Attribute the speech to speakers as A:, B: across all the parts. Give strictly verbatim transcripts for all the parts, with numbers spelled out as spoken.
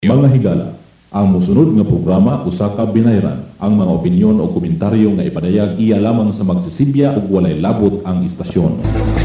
A: Mga higala, ang musunod nga programa usa ka binayran. Ang mga opinyon o komentaryo nga ipadayag iya lamang sa magsisibya ug walay labot ang istasyon.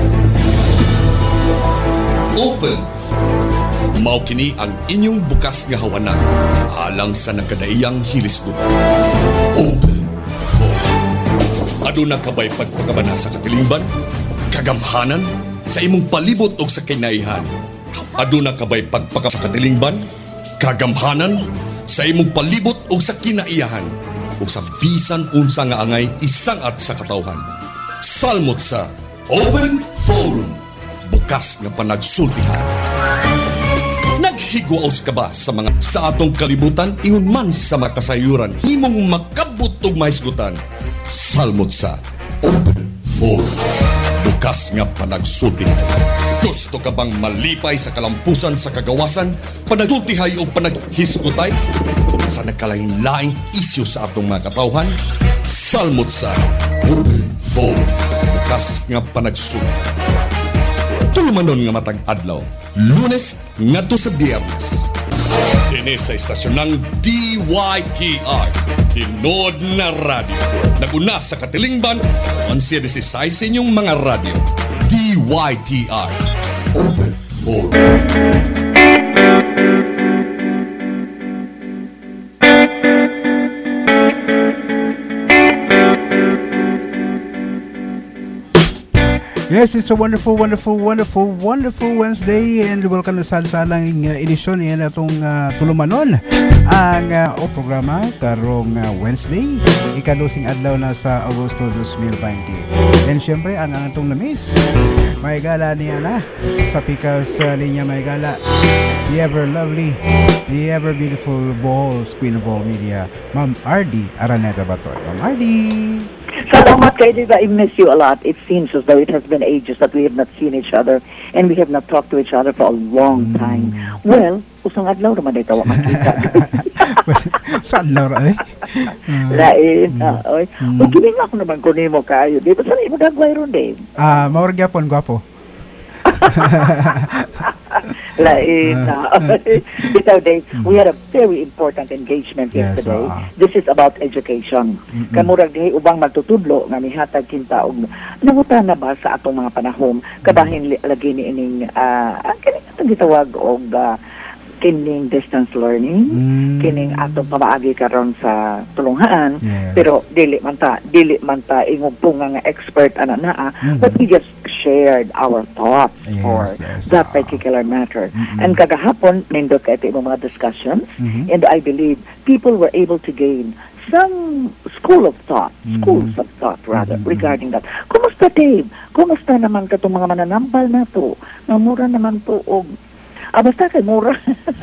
B: Open. Mao kini ang inyong bukas nga hawanan alang sa nagkadaiyang hilisgutan. Open Forum. Aduna kabay pagpakabana sa katilingban, kagamhanan sa imong palibot og sa kinaihan. Aduna kabay pagpaka sa katilingban, kagamhanan sa imong palibot og sa kinaiyahan ug sa bisan unsa nga angay isangat sa katawhan. Salmot sa Open Forum. Bukas nga panagsultihan. Naghigwaos ka ba sa mga sa atong kalibutan ingon man sa makasayuran himong makabot og mahisgutan? Salmot sa Open Forum. Bukas nga panagsultihan. Gusto ka bang malipay sa kalampusan sa kagawasan, panagsultihay o panaghisgutay sa nagkalain-laing isyu sa atong mga katawhan? Salmot sa Open Forum. Bukas nga panagsultihan. Tulumanon nga matag adlaw, Lunes ngadto sa Biyernes. Dini sa istasyon ng D Y T R, Tinod na Radio. Naguna sa katilingban, onse desisay sa inyong mga radio. D Y T R, Open Forum.
C: Yes, it's a wonderful, wonderful, wonderful, wonderful Wednesday and welcome sa salang uh, edisyon niya na itong uh, tulumanon ang uh, o programa karong uh, Wednesday, ikalusing adlaw na sa Agosto twenty twenty. And syempre, ang atong na-miss, may gala niya na sa pikas uh, linya may gala, the ever lovely, the ever beautiful Balls, Queen of All Media, Ma'am R D Araneta Batoy. Ma'am R D!
D: Salamat kayo, diba? I miss you a lot. It seems as though it has been ages that we have not seen each other and we have not talked to each other for a long time. Mm. Well, usang adlaw naman ito makita.
C: Saan law eh?
D: Lain. Oy. Ug kining ako naman kunin mo kayo. Di ba sa imo dagway ron din?
C: Ah, mao gyapon gwapo.
D: Lain. Bitaw day, we had a very important engagement
C: Yes,
D: yesterday.
C: uh,
D: This is about education.
C: Mm-mm.
D: Kamurag dihay ubang magtutudlo nga mihatag kinta og nanguta na ba sa atong mga panahon kabahin li- lagi ni ining uh, kini atong gitawag og uh, kining distance learning,
C: Mm.
D: kining atong pamaagi karon sa tulunghaan.
C: Yes.
D: Pero dili man ta, dili man ta ingugpong nga expert ana naa,
C: Mhm.
D: but we just shared our thoughts
C: Yes,
D: for
C: yes,
D: that
C: ah.
D: particular matter.
C: Mhm.
D: And kagahapon nindot kay ito mga discussions,
C: Mhm.
D: and I believe people were able to gain some school of thought,
C: Mhm.
D: schools of thought rather,
C: Mhm.
D: regarding that. Kumusta Dave? Kumusta naman katong mga mananambal na to? Namura naman to og Ah, basta kay mura.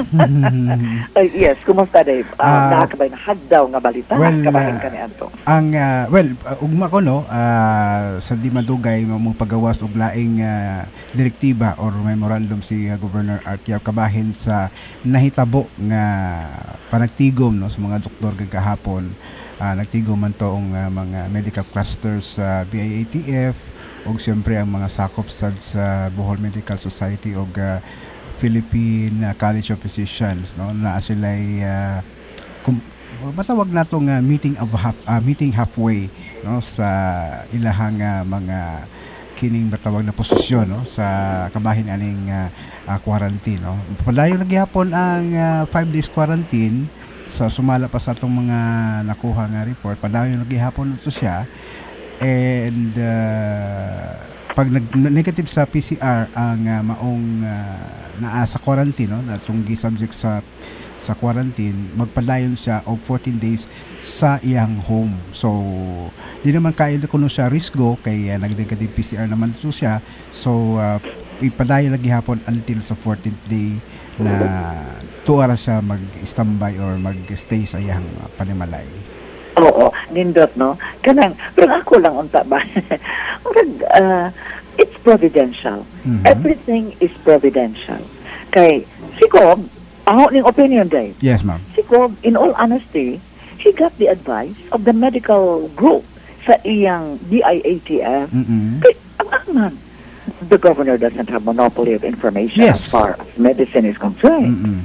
D: Ay, yes, kumusta Dave? Uh,
C: Ah,
D: nakakabay na hagdaw nga balita.
C: well,
D: kabahin
C: ah,
D: ka ni Anto.
C: Ang uh, well, uh, ugma ko no, uh, sa di madugay mo pagawas og laing uh, direktiba or memorandum si uh, Governor Artiao kabahin sa nahitabo nga panagtigom no sa mga doktor kagahapon. Uh, nagtigom man to ang uh, mga medical clusters sa B I A T F ug siyempre ang mga sakop sad sa Bohol Medical Society ug uh, Philippine uh, College of Physicians no na sila uh, kum- basta wag natong uh, meeting of half, uh, meeting halfway no sa ilahang uh, mga kining matawag na posisyon no sa kabahin aning uh, uh, quarantine no. Padayon lagi hapon ang uh, five days quarantine sa sumala pa sa atong mga nakuha nga report. Padayon lagi hapon ito siya and uh, pag nag negative sa P C R ang uh, maong uh, naa sa quarantine no na sunggi subject sa sa quarantine, magpadayon siya og fourteen days sa iyang home. So di naman kayo kuno siya risgo kay uh, nag-negative P C R naman to siya. So uh, ipadayon lagi hapon until sa fourteenth day na tuara siya mag-standby or mag-stay sa iyang uh, panimalay.
D: Oo, nindot no. Kanang pero ako lang unta ba. Murag, uh, it's providential.
C: Mhm.
D: Everything is providential. Kay si Cobb, ako ning opinion day.
C: Yes, ma'am.
D: Si Cobb, in all honesty, he got the advice of the medical group sa iyang D I A T F.
C: Mm-mm.
D: Kay ang man, the governor doesn't have monopoly of information
C: Yes.
D: as far as medicine is concerned.
C: Mm-mm.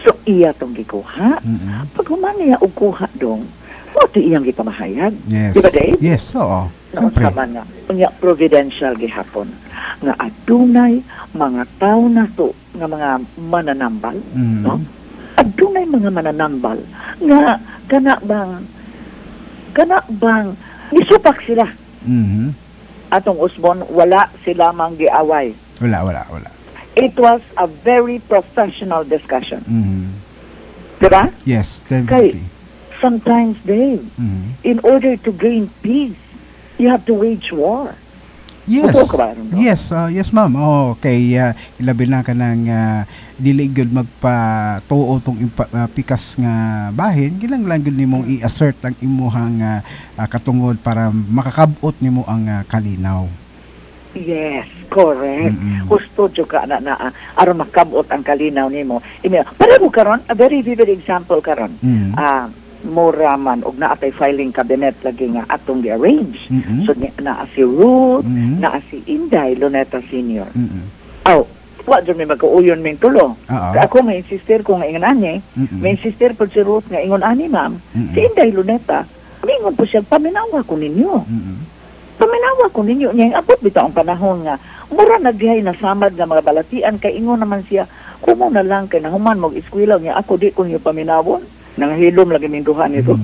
D: So iya tong gikuha.
C: Mm-mm.
D: Pag human niya og kuha dong, mo to iyang gipamahayag.
C: Yes.
D: Di ba, Dave?
C: Yes, oo.
D: Noon
C: Siyempre.
D: sa man nga, unya providential gihapon nga adunay mga tao na to nga mga mananambal,
C: Mm.
D: no? Adunay mga mananambal nga kana bang kana bang nisupak sila
C: Mhm.
D: atong usbon, wala sila mang giaway.
C: Wala, wala, wala.
D: It was a very professional discussion.
C: Mhm.
D: Diba?
C: Yes, definitely.
D: Sometimes, Dave,
C: Mhm.
D: in order to gain peace, you have to wage war.
C: Yes.
D: Totoo ka ba, ano?
C: Yes, uh, yes ma'am. Oh, kay uh, ilabi na ka ng uh, dili gyud magpatuo tong impa, uh, pikas nga bahin, kinahanglan gyud nimong i-assert ang imuhang uh, uh, katungod para makakabot nimo ang uh, kalinaw.
D: Yes, correct.
C: Mm-mm.
D: Gusto jud ka na na aron makabot ang kalinaw nimo. Imi, para mo karon, a very vivid example karon.
C: Mm.
D: Ah, mura man og naa tay filing cabinet lagi nga atong gi-arrange.
C: Mm-mm.
D: So ni- naa si Ruth,
C: Mm-mm.
D: naa si Inday Luneta Senior.
C: Mm-mm.
D: Aw, wa jud may magkauyon ming tulo.
C: Oo.
D: Kaya ako may insister ko nga ingon ani,
C: Mm-mm.
D: may insister po si Ruth nga ingon ani ma'am.
C: Mm-mm.
D: Si Inday Luneta, ingon po siya paminawa ko ninyo.
C: Mm-mm.
D: Paminawa ko ninyo niya, abot bitaw ang panahon nga, mura nagdihay na samad nga mga balatian, kay ingon naman siya, kumo na lang, kay nahuman mo eskwela niya, ako di ko niyo paminawon, nangahilom lagi min duha nito.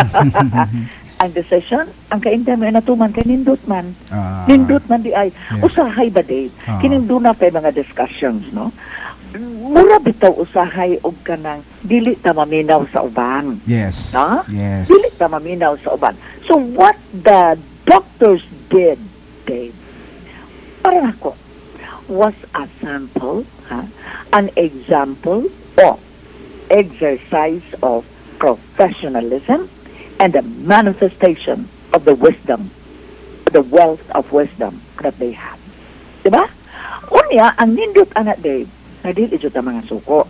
D: Ang decision, ang kainda mo natuman kay nindot man.
C: Ah.
D: Nindot man di ay,
C: Yes.
D: usahay ba Dave?
C: Ah.
D: Kining duna pa mga discussions, no? Mura bitaw usahay og kanang dili ta maminaw sa uban.
C: Yes.
D: No?
C: Yes.
D: Dili ta maminaw sa uban. So what the doctors did, Dave, para ako, was a sample, ha? An example of exercise of professionalism and a manifestation of the wisdom, the wealth of wisdom that they have. Diba? Unya, ang nindot anak, Dave, na dili jud ta mga suko.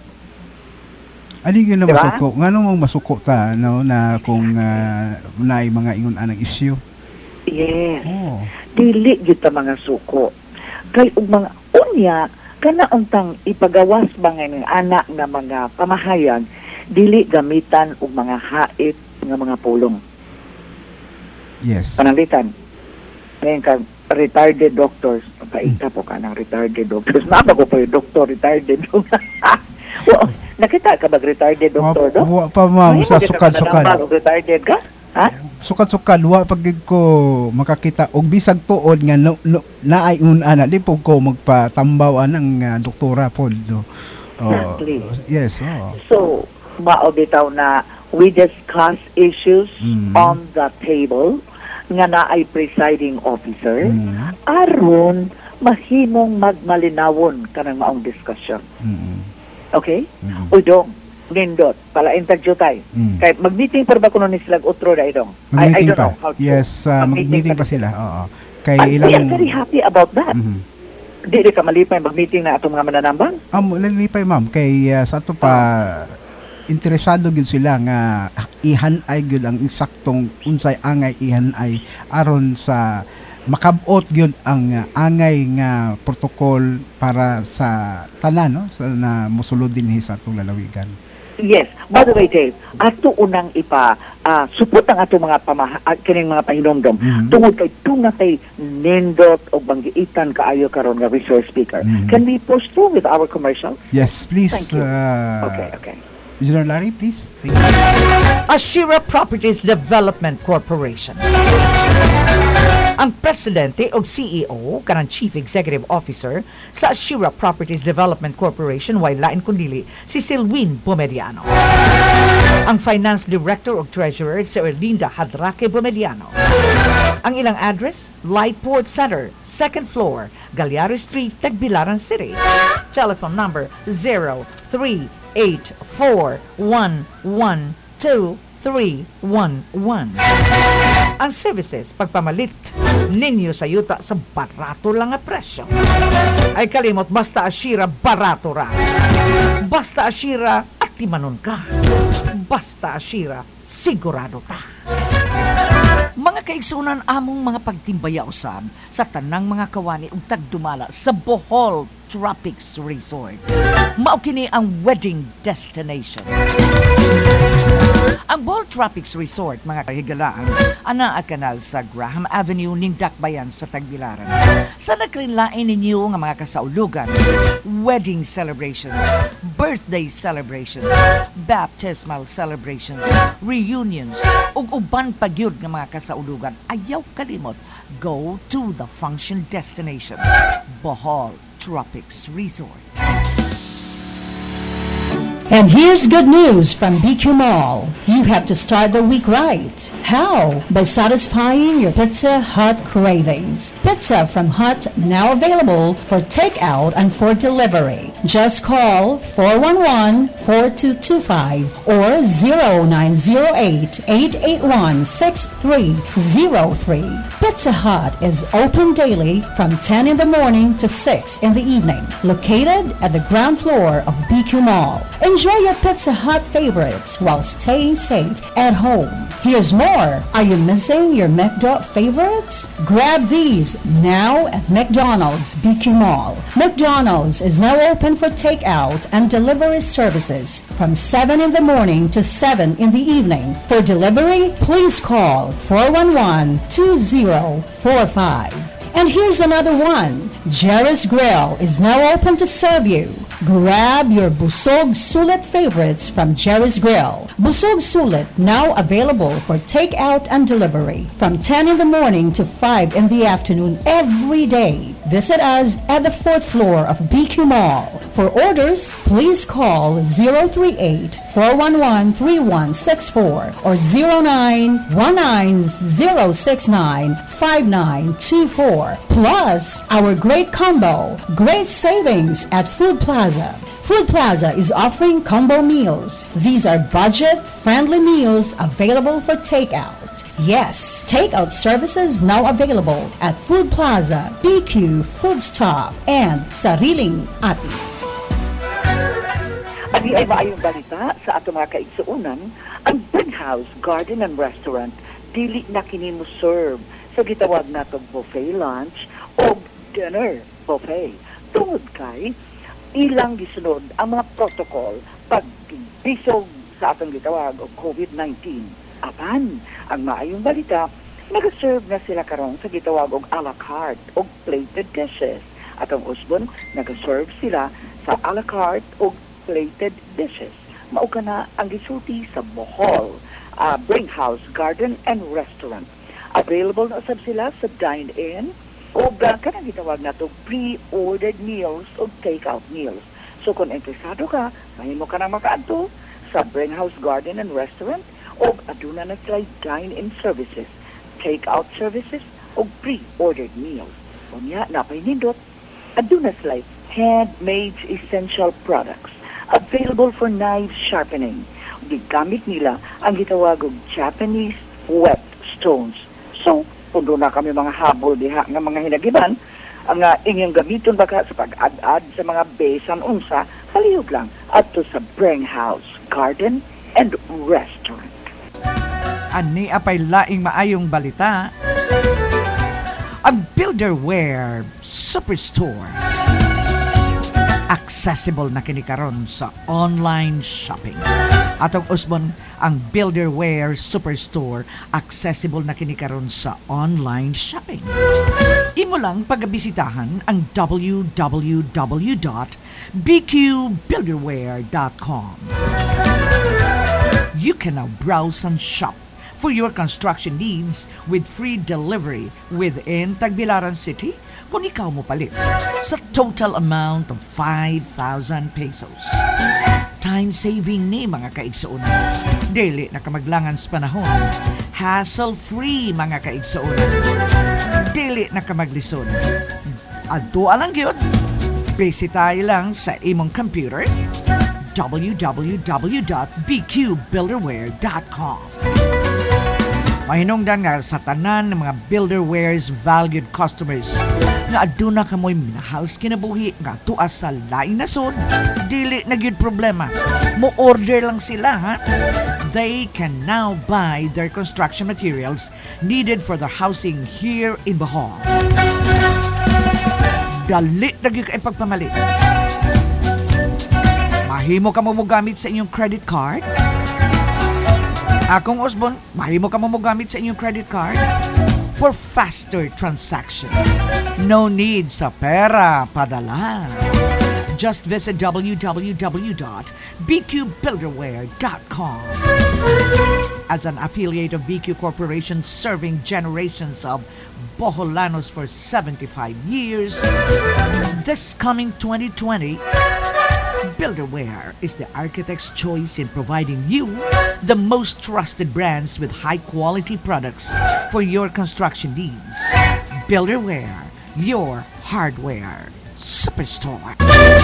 C: Ali gyud na
D: Diba?
C: masuko. Ngano mong masuko ta no na kung uh, naay mga ingon anang issue.
D: Yes.
C: Oh.
D: Dili gyud ta mga suko. Kay ug mga unya kana untang ipagawas ba nga ng anak nga mga pamahayag, dili gamitan og mga hait nga mga pulong.
C: Yes.
D: Pananglitan. Ngayon ka retired doctors, paita po ka ng retired doctors. Naaba ko po yung doctor retired. Well, nakita ka ba retired doctor do?
C: Wa pa ma'am
D: Ay,
C: sa
D: nakita ka
C: sukad-sukad.
D: na ng retired ka? Ha?
C: Sukad-sukad wa pag gid ko makakita og bisag tuod nga no, no, naay una di po ko magpatambaw ang uh, doktora pod. No. Oh.
D: Exactly.
C: Yes, oh.
D: So, mao bitaw na we discuss issues
C: Mm.
D: on the table nga naay presiding officer
C: Mm.
D: aron mahimong magmalinawon kanang maong discussion.
C: Mm.
D: Okay?
C: Mm.
D: Udong, nindot, pala intagyo tayo.
C: Mm.
D: Kay mag-meeting pa ba kuno ni sila utro da idong? I, I
C: Mag-meeting
D: don't
C: pa.
D: know how to.
C: Yes, uh, mag-meeting pa sila. Oo. Kay
D: I,
C: ilang
D: I am very happy about that.
C: Mhm.
D: Di di ka malipay mag-meeting na atong mga mananambang?
C: Amo lalipay ma'am kay uh, sa ato pa interesado gyud sila nga ihan-ay gyud ang insaktong unsay angay ihan-ay aron sa makabot gyud ang uh, angay nga protokol para sa tanan no sa na mosulod dinhi sa atong lalawigan.
D: Yes. By the way, Dave, ato unang ipa uh, support ang ato mga pamaha, uh, kining mga pahinomdom.
C: Mhm.
D: Tungod kay tunga kay nindot o banggiitan kaayo karon nga resource speaker.
C: Mhm.
D: Can we push through with our commercial?
C: Yes, please.
D: Thank you.
C: Uh,
D: Okay, okay.
C: Engineer Larry, please. Thank you.
E: Ashira Properties Development Corporation. Ang presidente o C E O kanang Chief Executive Officer sa Ashira Properties Development Corporation way lain kundili si Silwin Bomediano. Ang Finance Director o Treasurer si Erlinda Hadraque Bomediano. Ang ilang address, Lightport Center, second floor, Galliaro Street, Tagbilaran City. Telephone number zero three eight four one one two three one one. Ang services, pagpamalit ninyo sa yuta sa barato lang nga presyo. Ay kalimot, basta Ashira, barato ra. Basta Ashira, at timanon ka. Basta Ashira, sigurado ta. Mga kaigsunan among mga pagtimbaya usab sa tanang mga kawani ug tagdumala sa Bohol Tropics Resort. Mao kini ang wedding destination. Ang Bohol Tropics Resort, mga kahigalaan, ana kanal sa Graham Avenue ning Dakbayan sa Tagbilaran. Sa nagrinlain ninyo nga mga kasaulugan, wedding celebrations, birthday celebrations, baptismal celebrations, reunions, ug uban pagyud nga mga kasaulugan, ayaw kalimot, go to the function destination, Bohol Tropics Resort.
F: And here's good news from B Q Mall. You have to start the week right. How? By satisfying your Pizza Hut cravings. Pizza from Hut now available for takeout and for delivery. Just call four one one, four two two five or zero nine zero eight, eight eight one, six three zero three. Pizza Hut is open daily from ten in the morning to six in the evening. Located at the ground floor of B Q Mall. Enjoy your Pizza Hut favorites while staying safe at home. Here's more. Are you missing your McDo favorites? Grab these now at McDonald's B Q Mall. McDonald's is now open for takeout and delivery services from seven in the morning to seven in the evening. For delivery, please call four one one, two zero four five. And here's another one. Jerry's Grill is now open to serve you. Grab your Busog Sulit favorites from Jerry's Grill. Busog Sulit now available for takeout and delivery from ten in the morning to five in the afternoon every day. Visit us at the fourth floor of B Q Mall. For orders, please call zero three eight, four one one, three one six four or zero nine one nine, zero six nine, five nine two four. Plus, our great combo, great savings at Food Plaza. Food Plaza is offering combo meals. These are budget-friendly meals available for takeout. Yes, takeout services now available at Food Plaza, B Q Food Stop, and Sariling Ati.
D: Adi ay maayong balita sa ato mga kaigsuunan, ang Bridgehouse Garden and Restaurant dili na kini mo serve sa gitawag natong buffet lunch o dinner buffet. Tungod kay ilang gisunod ang mga protocol pagbisog sa atong gitawag o COVID nineteen. Apan, ang maayong balita, nag-serve na sila karon sa gitawag og a la carte o plated dishes. At ang usbon, nag-serve sila sa a la carte o plated dishes. Mao kana ang gisulti sa Bohol uh, Bridgehouse Garden and Restaurant. Available na sab sila sa dine-in o uh, kanang gitawag nato pre-ordered meals o take-out meals. So kung interesado ka, mahimo ka na makaadto sa Bridgehouse Garden and Restaurant o aduna na sila dine-in services, take-out services o pre-ordered meals. Unya, napay nindot, aduna sila handmade essential products available for knife sharpening. Gigamit nila ang gitawag og Japanese wet stones. So, kung doon na kami mga habol diha nga mga hinagiban, ang uh, inyong gamiton baka sa pag-ad-ad sa mga besan unsa, haliyog lang adto sa Bridgehouse Garden and Restaurant.
E: Ani apay laing maayong balita. Ang Builderware Superstore. Accessible na kini karon sa online shopping. Atong usbon, ang Builderware Superstore accessible na kini karon sa online shopping. Imo lang pagabisitahan ang w w w dot b q builderware dot com. You can now browse and shop for your construction needs with free delivery within Tagbilaran City kung ikaw mo palit sa total amount of five thousand pesos. Time-saving ni mga kaigsuunan. Dili na kamaglangan sa panahon. Hassle-free mga kaigsuunan. Dili na kamaglisod. Adto alang gyud. Bisitahi lang sa imong computer w w w dot b q builderware dot com. Mahinungdan nga sa tanan ng mga Builderware's valued customers nga aduna kamoy minahals kinabuhi nga tuas sa laing nasod, dili na gyud problema. Mo order lang sila ha. They can now buy their construction materials needed for their housing here in Bohol. Dali na gyud kay pagpamalit. Mahimo ka mo gamit sa inyong credit card. Akong Osbon, mahimo ka mo gamit sa inyong credit card for faster transaction. No need sa pera padala. Just visit w w w dot b q builderware dot com. As an affiliate of B Q Corporation serving generations of Boholanos for seventy-five years, this coming twenty twenty, Builderware is the architect's choice in providing you the most trusted brands with high-quality products for your construction needs. Builderware, your hardware superstore.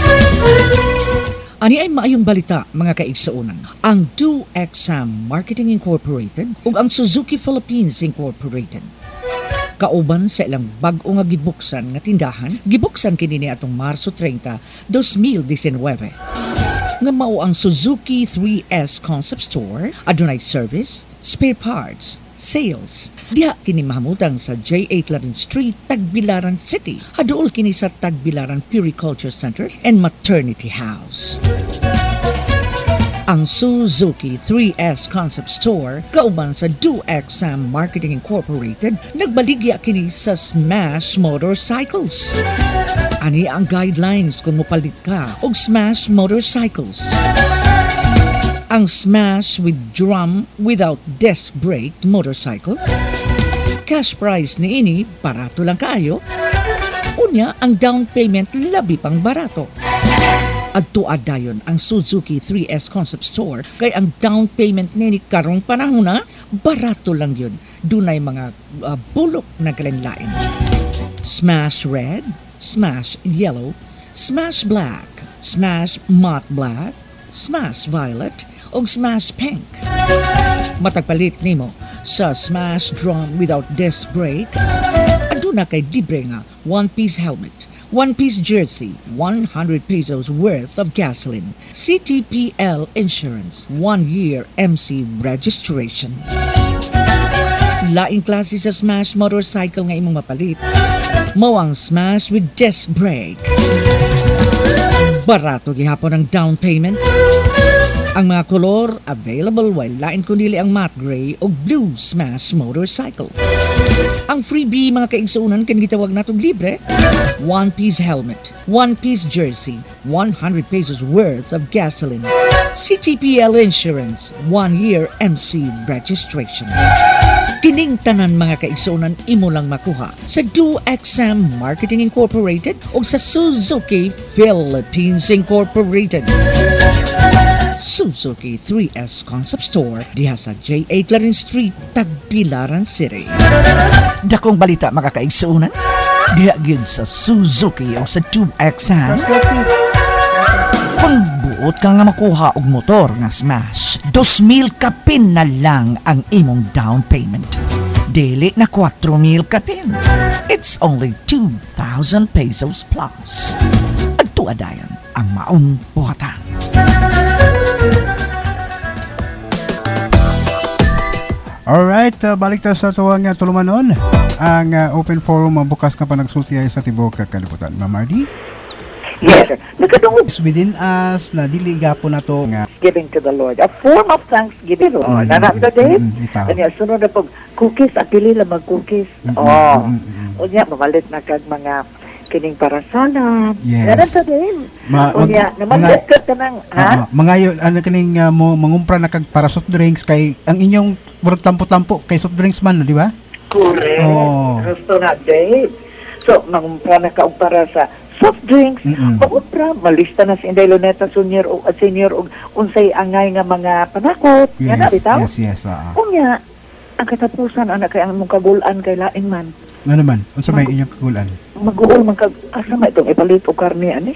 E: Ani ay maayong balita, mga kaigsuonan. Ang Do Exam Marketing Incorporated ug ang Suzuki Philippines Incorporated kauban sa ilang bag-o nga gibuksan nga tindahan, gibuksan kini ni atong Marso thirty, twenty nineteen. Nga mao ang Suzuki three S Concept Store, adunay service, spare parts, sales. Diha kini mahamutang sa J eight Larin Street, Tagbilaran City. Haduol kini sa Tagbilaran Puriculture Center and Maternity House. Ang Suzuki three S Concept Store, kauban sa Do Exam Marketing Incorporated, nagbaligya kini sa Smash Motorcycles. Ani ang guidelines kung mopalit ka og Smash Motorcycles. Ang Smash with drum without disc brake motorcycle, cash price niini barato lang kaayo. Unya ang down payment labi pang barato. Adto adayon ang Suzuki three S Concept Store kay ang down payment nini karong panahon na barato lang yun. Dunay mga uh, bulok na kalinlain. Smash red, smash yellow, smash black, smash matte black, smash violet, o smash pink. Matagpalit nimo sa Smash drum without disc brake, aduna kay libre nga one-piece helmet, one-piece jersey, one hundred pesos worth of gasoline, C T P L insurance, one-year M C registration. Laing klase sa Smash motorcycle nga imong mapalit, mao ang Smash with disc brake. Barato gihapon ang down payment. Ang mga kolor available while lain kundi ang matte gray o blue Smash motorcycle. Ang freebie mga kaigsuunan kan gitawag natong libre, one-piece helmet, one-piece jersey, one hundred pesos worth of gasoline, C T P L insurance, one-year M C registration. Kining tanan mga kaigsuunan imo lang makuha sa Do Exam Marketing Incorporated o sa Suzuki Philippines Incorporated. Suzuki three S Concept Store diha sa J eight Larin Street, Tagbilaran City. Dakong balita mga kaigsuunan diha gyud sa Suzuki o sa Do Exam. Kung buot ka nga makuha og motor nga Smash, two mil kapin na lang ang imong down payment. Dili na four mil kapin. It's only two thousand pesos plus. Adto adayon ang maong buhatan.
C: Alright, uh, balik ta sa tuwang uh, tulumanon. Ang uh, open forum uh, bukas ka pa nagsulti ay sa Tibuok Kalibutan. Ma'am Mardy?
D: Yes, sir. Nakatungod.
C: It's within us na dili gapo na to nga
D: Giving to the Lord. A form of thanksgiving. Oh,
C: Mm,
D: nananda din.
C: mm, itaw.
D: Kanya, sunod na pag cookies, apili lang mag-cookies.
C: Mm,
D: Oh.
C: mm, mm, mm.
D: Unya, mamalit na kag mga kining parasana.
C: Yes.
D: Nananda din.
C: Ma-
D: Unya,
C: mag-
D: namalit ka ka ng, ha?
C: uh, mga yun, ano kaning uh, mo mangumpra na kag para soft drinks kay ang inyong murag tampo-tampo kay soft drinks man, di ba?
D: Correct.
C: Oh.
D: Gusto na din. So, mangumpra na ka og para sa soft drinks,
C: Mm-mm.
D: mag-upra, malista na si Inday Luneta Senior o uh, Senior og unsay angay nga mga panakot.
C: Yes,
D: Yan na, bitaw?
C: yes, yes. Uh,
D: Unya, ang katapusan, anak kay ang mong kagulan kay laing man.
C: ano naman? Unsa may inyong kagulan?
D: Mag-uol man kag asa may itong ipalit og karne ani.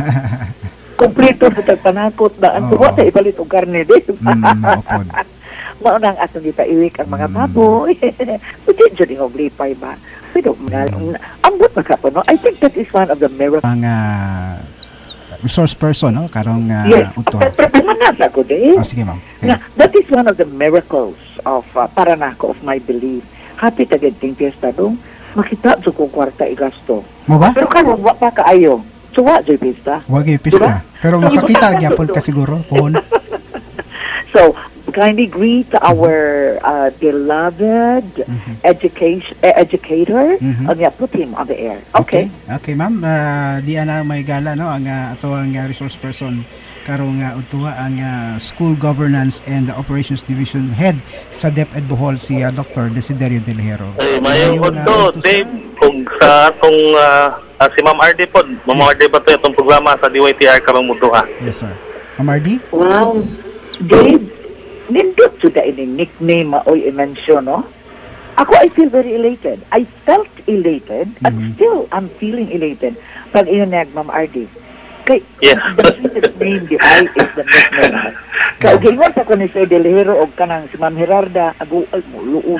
D: Kompleto sa tagpanakot daan
C: Oo.
D: ko ta ipalit og karne di.
C: Mm, maupod.
D: mao nang atong gipaiwik ang mga baboy. Pwede dyan yung oblipay ba? Pero ambot na ka po, no? I think that is one of the miracles.
C: Ang uh, resource person, no? Karong uh,
D: Yes,
C: uto.
D: pero manasa ko din.
C: Oh, sige, ma'am. Okay.
D: Na, that is one of the miracles of, uh, para nako, of my belief. Happy tagadting piyesta dong, makita dyan ko kwarta igasto.
C: Mo ba?
D: Pero karon wa pa kaayo. So wa dyan piyesta.
C: Wag yung pista. Pero makakita gyapon ka siguro. Pohon.
D: So, kindly greet our uh, beloved
C: Mhm.
D: education uh, educator
C: Mhm.
D: and yeah, put him on the air. Okay.
C: Okay, ma'am. Uh, di ana may gala no ang uh, ato ang uh, resource person karong uh, utuwa ang uh, School Governance and Operations Division Head sa DepEd Bohol si uh, Doctor Desiderio De Lejero.
G: Ay, mayong
C: Ngayon,
G: kondo,
C: uh, ito sa-
G: Dave, kung sa atong uh, uh, si Ma'am R D po, Ma'am R D ba ito itong programa sa D Y T R karong mutuha?
C: Yes, sir. Ma'am Ardy?
D: Wow. Dave, nindot to the ining nickname maoy i-mention, no? Ako, I feel very elated. I felt elated and
C: Mhm.
D: still I'm feeling elated pag inuneg, Ma'am R D. Kay,
G: Yes.
D: the sweetest name, di ay, is the nickname. Kaya, gingon sa ko ni Sir De Lejero o kanang si Ma'am Gerarda, ago, ay, luog.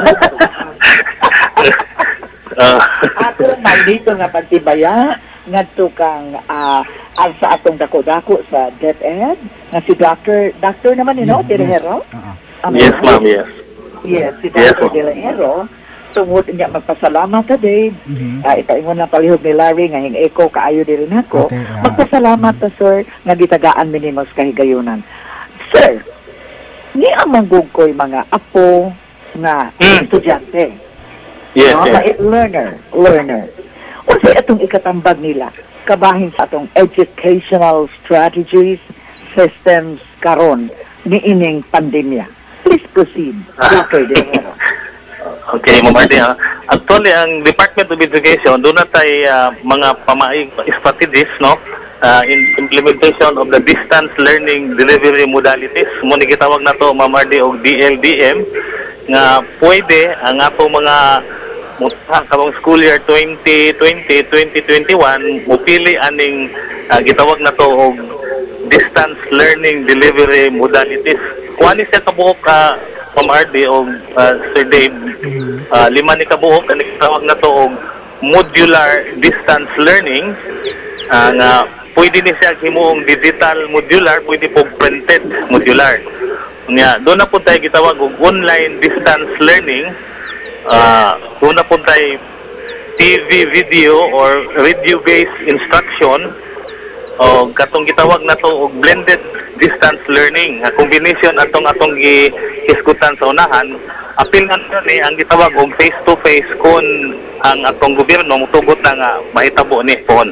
G: Uh,
D: Ako maldito nga pagtibaya ngadto kang ah ang sa atong dako-dako sa DepEd nga si Doctor Doctor naman you know De Lejero.
C: Oo.
D: Am I
G: yes,
D: right?
G: ma'am, yes.
D: Yes, si
G: Yes,
D: Doctor
G: ma'am.
D: De Lejero. Tungod niya magpasalamat ta Dave.
C: Mhm.
D: Ah, ipaingon na palihog ni Larry nga hing echo kaayo diri nako.
C: Okay, ah.
D: Magpasalamat ta sir nga gitagaan minimos kahigayunan. Sir, ni ang manggugkoy mga apo nga
G: Mm.
D: estudyante.
G: Yes,
D: No,
G: yes.
D: mga learner, learner. Unsay atong ikatambag nila kabahin sa atong educational strategies, systems karon niining pandemya. Please proceed, Doctor De Lejero.
G: Okay, Ma'am R D, ha? Actually, ang Department of Education, doon na tayo uh, mga pamaig strategies, no? Uh, in implementation of the distance learning delivery modalities. Muna gitawag na to, Ma'am R D, o D L D M, nga pwede ang ato mga mutha karong school year twenty twenty to twenty twenty-one mupili aning uh, gitawag na to og distance learning delivery modalities. Kuani siya kabuok ka uh, Ma'am R D o uh, Sir Dave, uh, lima ni kabuok ang gitawag na to og modular distance learning, uh, nga pwede ni siya himuong digital modular, pwede po printed modular. Nya doon na po tayo gitawag og online distance learning. Uh, doon na po tayo T V video or radio-based instruction o katong gitawag na to og blended distance learning. A combination atong atong gihisgutan sa unahan. Apil nga ni ang gitawag og face-to-face kun ang atong gobyerno mutugot na nga mahitabo ni phone.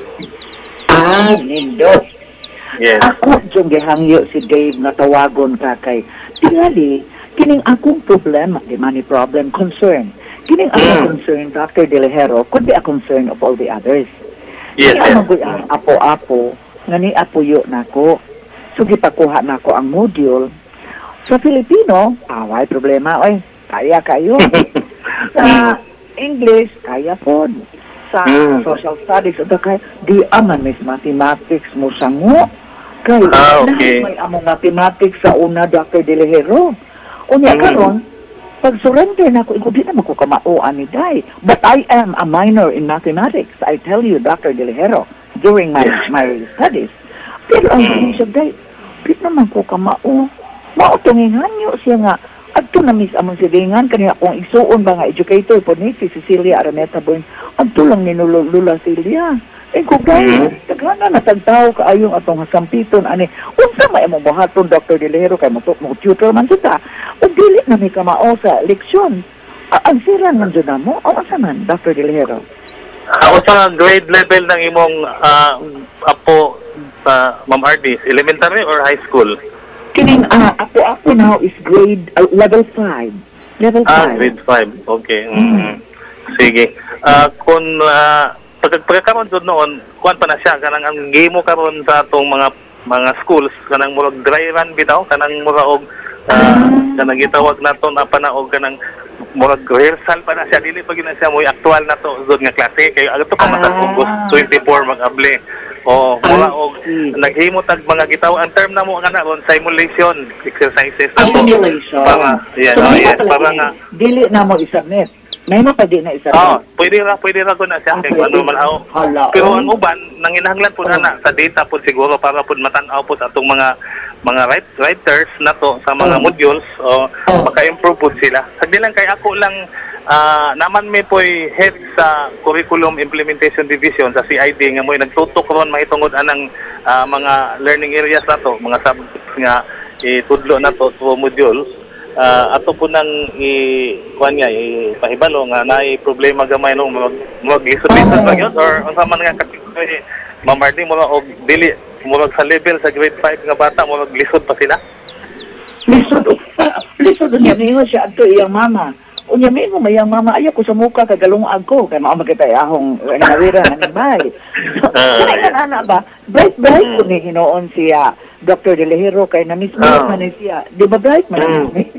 D: Ah, nindot.
G: Yes.
D: Ako dyan gihangyo si Dave na tawagon ka kay tingali, kining akong problema, di man ni problem, concern. Kining akong
G: Mm.
D: concern, Doctor De Lejero, could be a concern of all the others.
G: Yes,
D: Kaya
G: yes.
D: ano ko'y ang apo-apo, nga ni apuyo na ko. So, gipakuha na ko ang module. Sa Filipino, away problema, oy, kaya kayo. Sa English, kaya po. Sa
G: Mm.
D: social studies, o kay di aman mis mathematics mo sango. Kay,
G: Ah, okay.
D: may among mathematics sa una, Doctor De Lejero. Unya
G: Mm.
D: karon, pag surrender na ko, iko di naman ko kamauan ni Day. But I am a minor in mathematics. I tell you, Doctor De Lejero, during my my studies. Pero ang
G: Mm.
D: siya, Day, di naman ko kamao. Mautunginganyo siya nga. Adto na mis among silingan kaniya kung isuon ba nga educator po ni si Cecilia Araneta Boyne. Adto lang ni Lula Celia. Eh kung gaya,
G: Mhm.
D: taghana na tagtao kaayong atong hasampiton ani. Unsa may imong buhaton Doctor De Lejero kay mo mo tutor man kita. Ug dili na mi kamao sa leksyon. A- Ang siran man jud namo. O asa man Doctor De Lejero?
G: Ako sa grade level ng imong uh, apo sa Ma'am R D, elementary or high school?
D: Kining ah, ako-ako now is grade uh, level five. Level
G: Ah,
D: five.
G: grade five. Okay. Mm. Sige. Ah, kung uh, pag pagkakaroon jud noon, kuan pa na siya kanang ang game mo karon sa atong mga mga schools kanang murag dry run bitaw kanang murag og uh, kanang gitawag nato na panaog kanang murag rehearsal pa na siya dili pa gina siya moy aktual na to jud nga klase kay ato pa matag
D: Ah.
G: August twenty-four mag-able. O mura
D: I
G: og
D: see.
G: naghimo tag mga gitaw ang term na mo kana ron simulation exercises
D: Ang
G: na to.
D: simulation.
G: Para yeah,
D: So,
G: oh,
D: may
G: yes,
D: pala
G: para
D: din.
G: nga
D: Dili na mo isubmit. May pa di na isubmit.
G: oh, pwede ra pwede ra ko na siya
D: Ah,
G: kay
D: pwede.
G: ano man aw.
D: Hala,
G: Pero
D: oh.
G: ang uban nanginahanglan po na sa data po siguro para po matan-aw po sa atong mga mga write, writers na to sa mga
D: Oh.
G: modules o
D: Oh.
G: maka-improve po sila. Sagdi lang kay ako lang ah, naman may po'y head sa Curriculum Implementation Division sa C I D nga mo'y nagtutok ron mahitungod anang ah, mga learning areas na to, mga subjects nga itudlo na to sa module. Uh, ato po nang i-kuhan nga, ipahibalo nga na problema gamay nung mag-lisod-lisod ba yun? Or ang sama nga kasi mamardi mo o dili mo sa level sa grade five nga bata mo lisod pa sila?
D: Lisod, lisod niya, mingo siya ato iyang mama. Unya mingo mayang mama, ayaw ko sa muka, kagalong ako, kaya mao makita ahong nawira ng bay. So,
G: Ah,
D: kaya nga anak ba, bright-bright ko ni hinoon siya, Doctor De Lejero, kaya na-miss
G: Ah.
D: man ni siya. Di ba bright man
G: Mm.
D: ni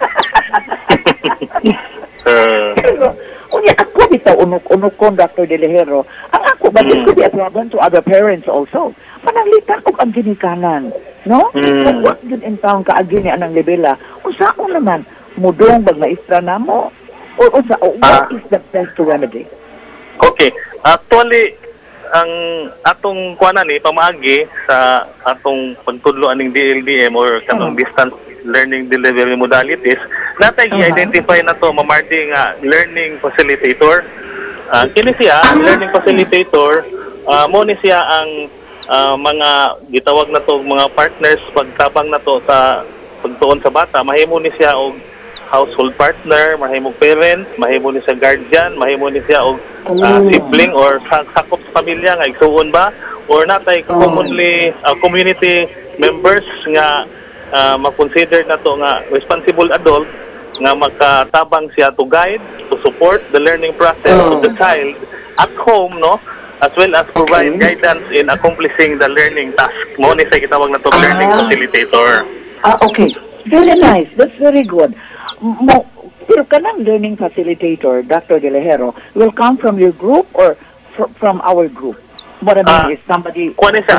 G: Uh,
D: Pero, unya ako bitaw unok-unok ko, Doctor De Lejero. Ang ako, but it
G: Mm.
D: could be a problem to other parents also. Mananglitan ko ang ginikanan. No?
G: Mm.
D: Kung what yun in town ka agini anang lebela, usa ko naman, mudong bag maestra na mo, o usa, o what
G: Ah.
D: is the best remedy?
G: okay. Actually, ang atong kuanan ni pamaagi sa atong pagtudlo aning D L D M or kanang
D: Oh.
G: distance learning delivery modalities, natay
D: Uh-huh.
G: i-identify na to mamarti nga learning facilitator. Ah, kini siya ang learning facilitator, ah, mo ni siya ang ah, mga gitawag na to mga partners pagtabang na to sa pagtuon sa bata, mahimo ni siya og household partner, mahimo parent, mahimo ni siya guardian, mahimo ni siya og ah,
D: Oh.
G: sibling or sa sakop sa pamilya nga igsuon ba or natay
D: Oh.
G: commonly ah, community members nga uh, ma-consider na to nga responsible adult nga makatabang siya to guide, to support the learning process
D: Oh.
G: of the child at home, no? As well as provide
D: Okay.
G: guidance in accomplishing the learning task. Mo ni sa gitawag na to
D: Ah.
G: learning facilitator.
D: Ah, okay. Very nice. That's very good. Mo, pero kanang learning facilitator, Doctor De Lejero, will come from your group or fr- from our group? What I mean
G: Ah,
D: is somebody...
G: kuwan ni siya.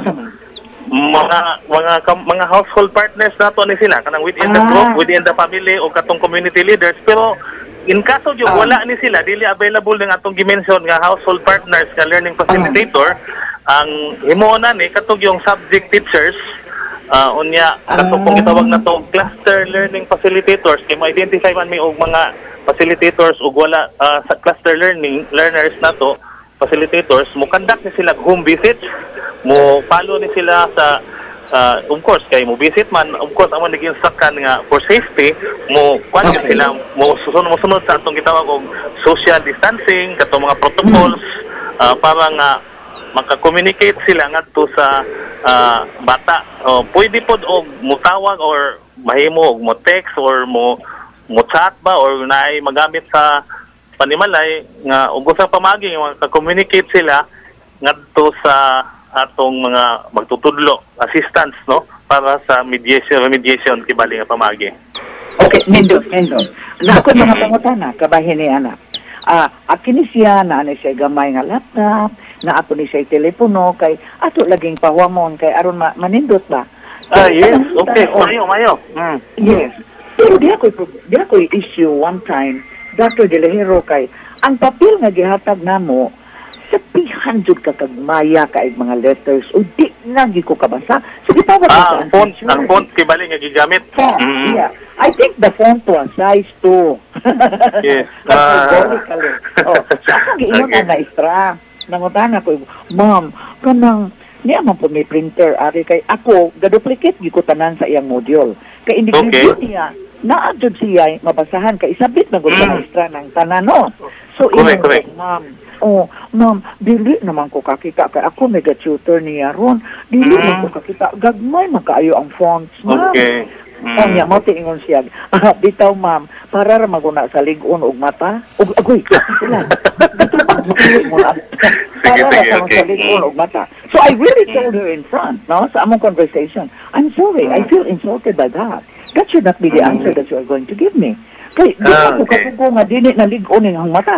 G: mga mga kam- mga household partners nato ni sila kanang within the
D: Ah.
G: group, within the family o katong community leaders, pero in kaso yung
D: Ah.
G: wala ni sila dili available ng atong gimension nga household partners nga learning facilitator, ang himuna ni katong yung subject teachers, ah unya katong
D: Ah.
G: kung gitawag na to cluster learning facilitators kay ma-identify man mi og mga facilitators ug wala ah, sa cluster learning learners nato facilitators mo conduct ni sila home visits, mo follow ni sila sa uh, of course kay mo visit man, of course ang mga nag-instruct nga for safety mo kwan
D: Okay.
G: sila mo susunod mo sunod sa atong gitawag og social distancing katong mga protocols ah, para nga maka-communicate sila ngadto sa ah, bata. O, pwede pod og mutawag or mahimo og mo text or mo mo chat ba or naay magamit sa panimalay nga ug sa pamagi nga maka-communicate sila ngadto sa atong mga magtutudlo assistance, no, para sa mediation remediation kibali nga pamagi.
D: Okay, nindot, nindot. Na ako mga pangutana, kabahin ni anak. Ah, akin ni siya, na ano siya gamay nga laptop, na ato ni siya telepono, kay ato laging pahwamon, kay aron ma manindot ba?
G: Ah,
D: Kay,
G: yes.
D: anong
G: Okay,
D: tanong?
G: mayo, mayo. Mm.
D: Yes. Pero di ako, di ako issue one time, Doctor De Lejero, kay ang papel nga gihatag namo, sapihan jud ka kagmaya kay mga letters o di na gi ko kabasa. So gitawag
G: Ah,
D: sa
G: ang font, ang font kibali nga gigamit.
D: Font,
G: Mm.
D: yeah. I think the font was size two.
G: Yes.
D: Categorically. Oh, sa akong giingon
G: Okay.
D: ang maestra. Nangutan ako, ma'am, kanang niya man po may printer ari kay ako gaduplicate gi ko tanan sa iyang module. Kay hindi
G: Okay.
D: niya naadjud siya mabasahan kay isabit na gud sa
G: Mm.
D: maestra ng tanan no. So
G: Correct,
D: ingon
G: correct.
D: ko, ma'am, oh, ma'am, dili naman ko kakita kay ako mega tutor niya ron. Dili
G: Mm.
D: naman ko kakita gagmay man kaayo ang fonts, ma'am.
G: Okay. Mm.
D: Oh, niya mo tingon siya. Ah, bitaw ma'am, para ra maguna sa lig-on og mata. Ug agoy, sila. Dito ba mo na? Para
G: Sige,
D: ra
G: sige,
D: sa
G: okay.
D: lig-on og mata. So I really told her in front, no, sa among conversation. I'm sorry, I feel insulted by that. That should not be the answer that you are going to give me. Kay, di
G: Ah,
D: ako
G: okay.
D: katuko nga dili na lig-on ang mata.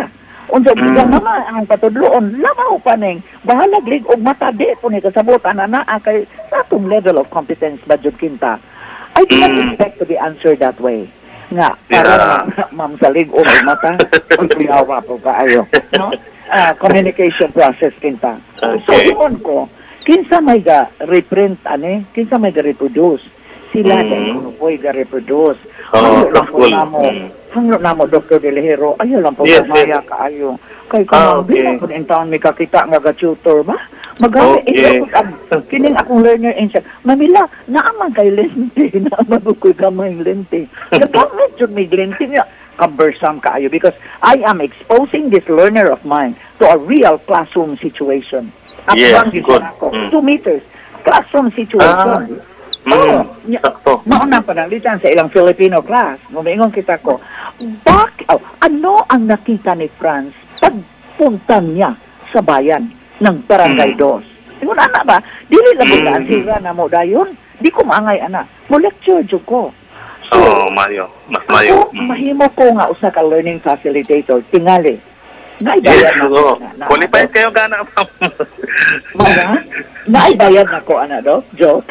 D: Unsa bilang naman ang patudloon, lamaw pa ning bahalag lig og matadi po ni kasabutan na naa kay sa atong level of competence ba jud kinta. I do not expect to be answered that way. Nga, para
G: Yeah.
D: ma'am sa lig og mata, ang tuyawa po kaayo. No? Ah, communication process kinta. So,
G: Okay.
D: yun ko, kinsa may ga reprint ane, kinsa may ga reproduce. Sila
G: Mm.
D: kay kuno po'y ga reproduce.
G: Oo,
D: Hangyo lang po
G: cool.
D: namo,
G: Mm.
D: hangyo namo Doctor De Lejero, ayo lang po
G: Yes,
D: maya
G: yes.
D: kaayo. Kay
G: Ah,
D: kung
G: okay.
D: di po in town may kakita nga ga-tutor ba? Magamit
G: Okay.
D: ito ang kining akong learner in siya. Mamila, naaman kay lente, naaman ko gamay lente. Nagamit jud may lente niya. Cumbersome kaayo because I am exposing this learner of mine to a real classroom situation. At
G: Yes,
D: one
G: good.
D: ako,
G: Mm.
D: two meters. Classroom situation.
G: Mm,
D: Oo. Nya-
G: sakto.
D: Mauna panalitan sa ilang Filipino class. Mumingon kita ko, bak oh, ano ang nakita ni Franz pagpunta niya sa bayan ng Barangay
G: Mm.
D: Dos? Ingon ana ba? Dili lang ko
G: Mm.
D: na sira na mo dayon. Di ko maangay ana. Mo lecture jud ko. So,
G: Oo, Mario. Mas Mario.
D: ako, mahimo ko nga usa ka learning facilitator tingali.
G: Yes,
D: Naibayad na ko.
G: oo.
D: na- na-
G: Qualified kayo gana.
D: Mga, naibayad na ko, ana, Dok? Joke.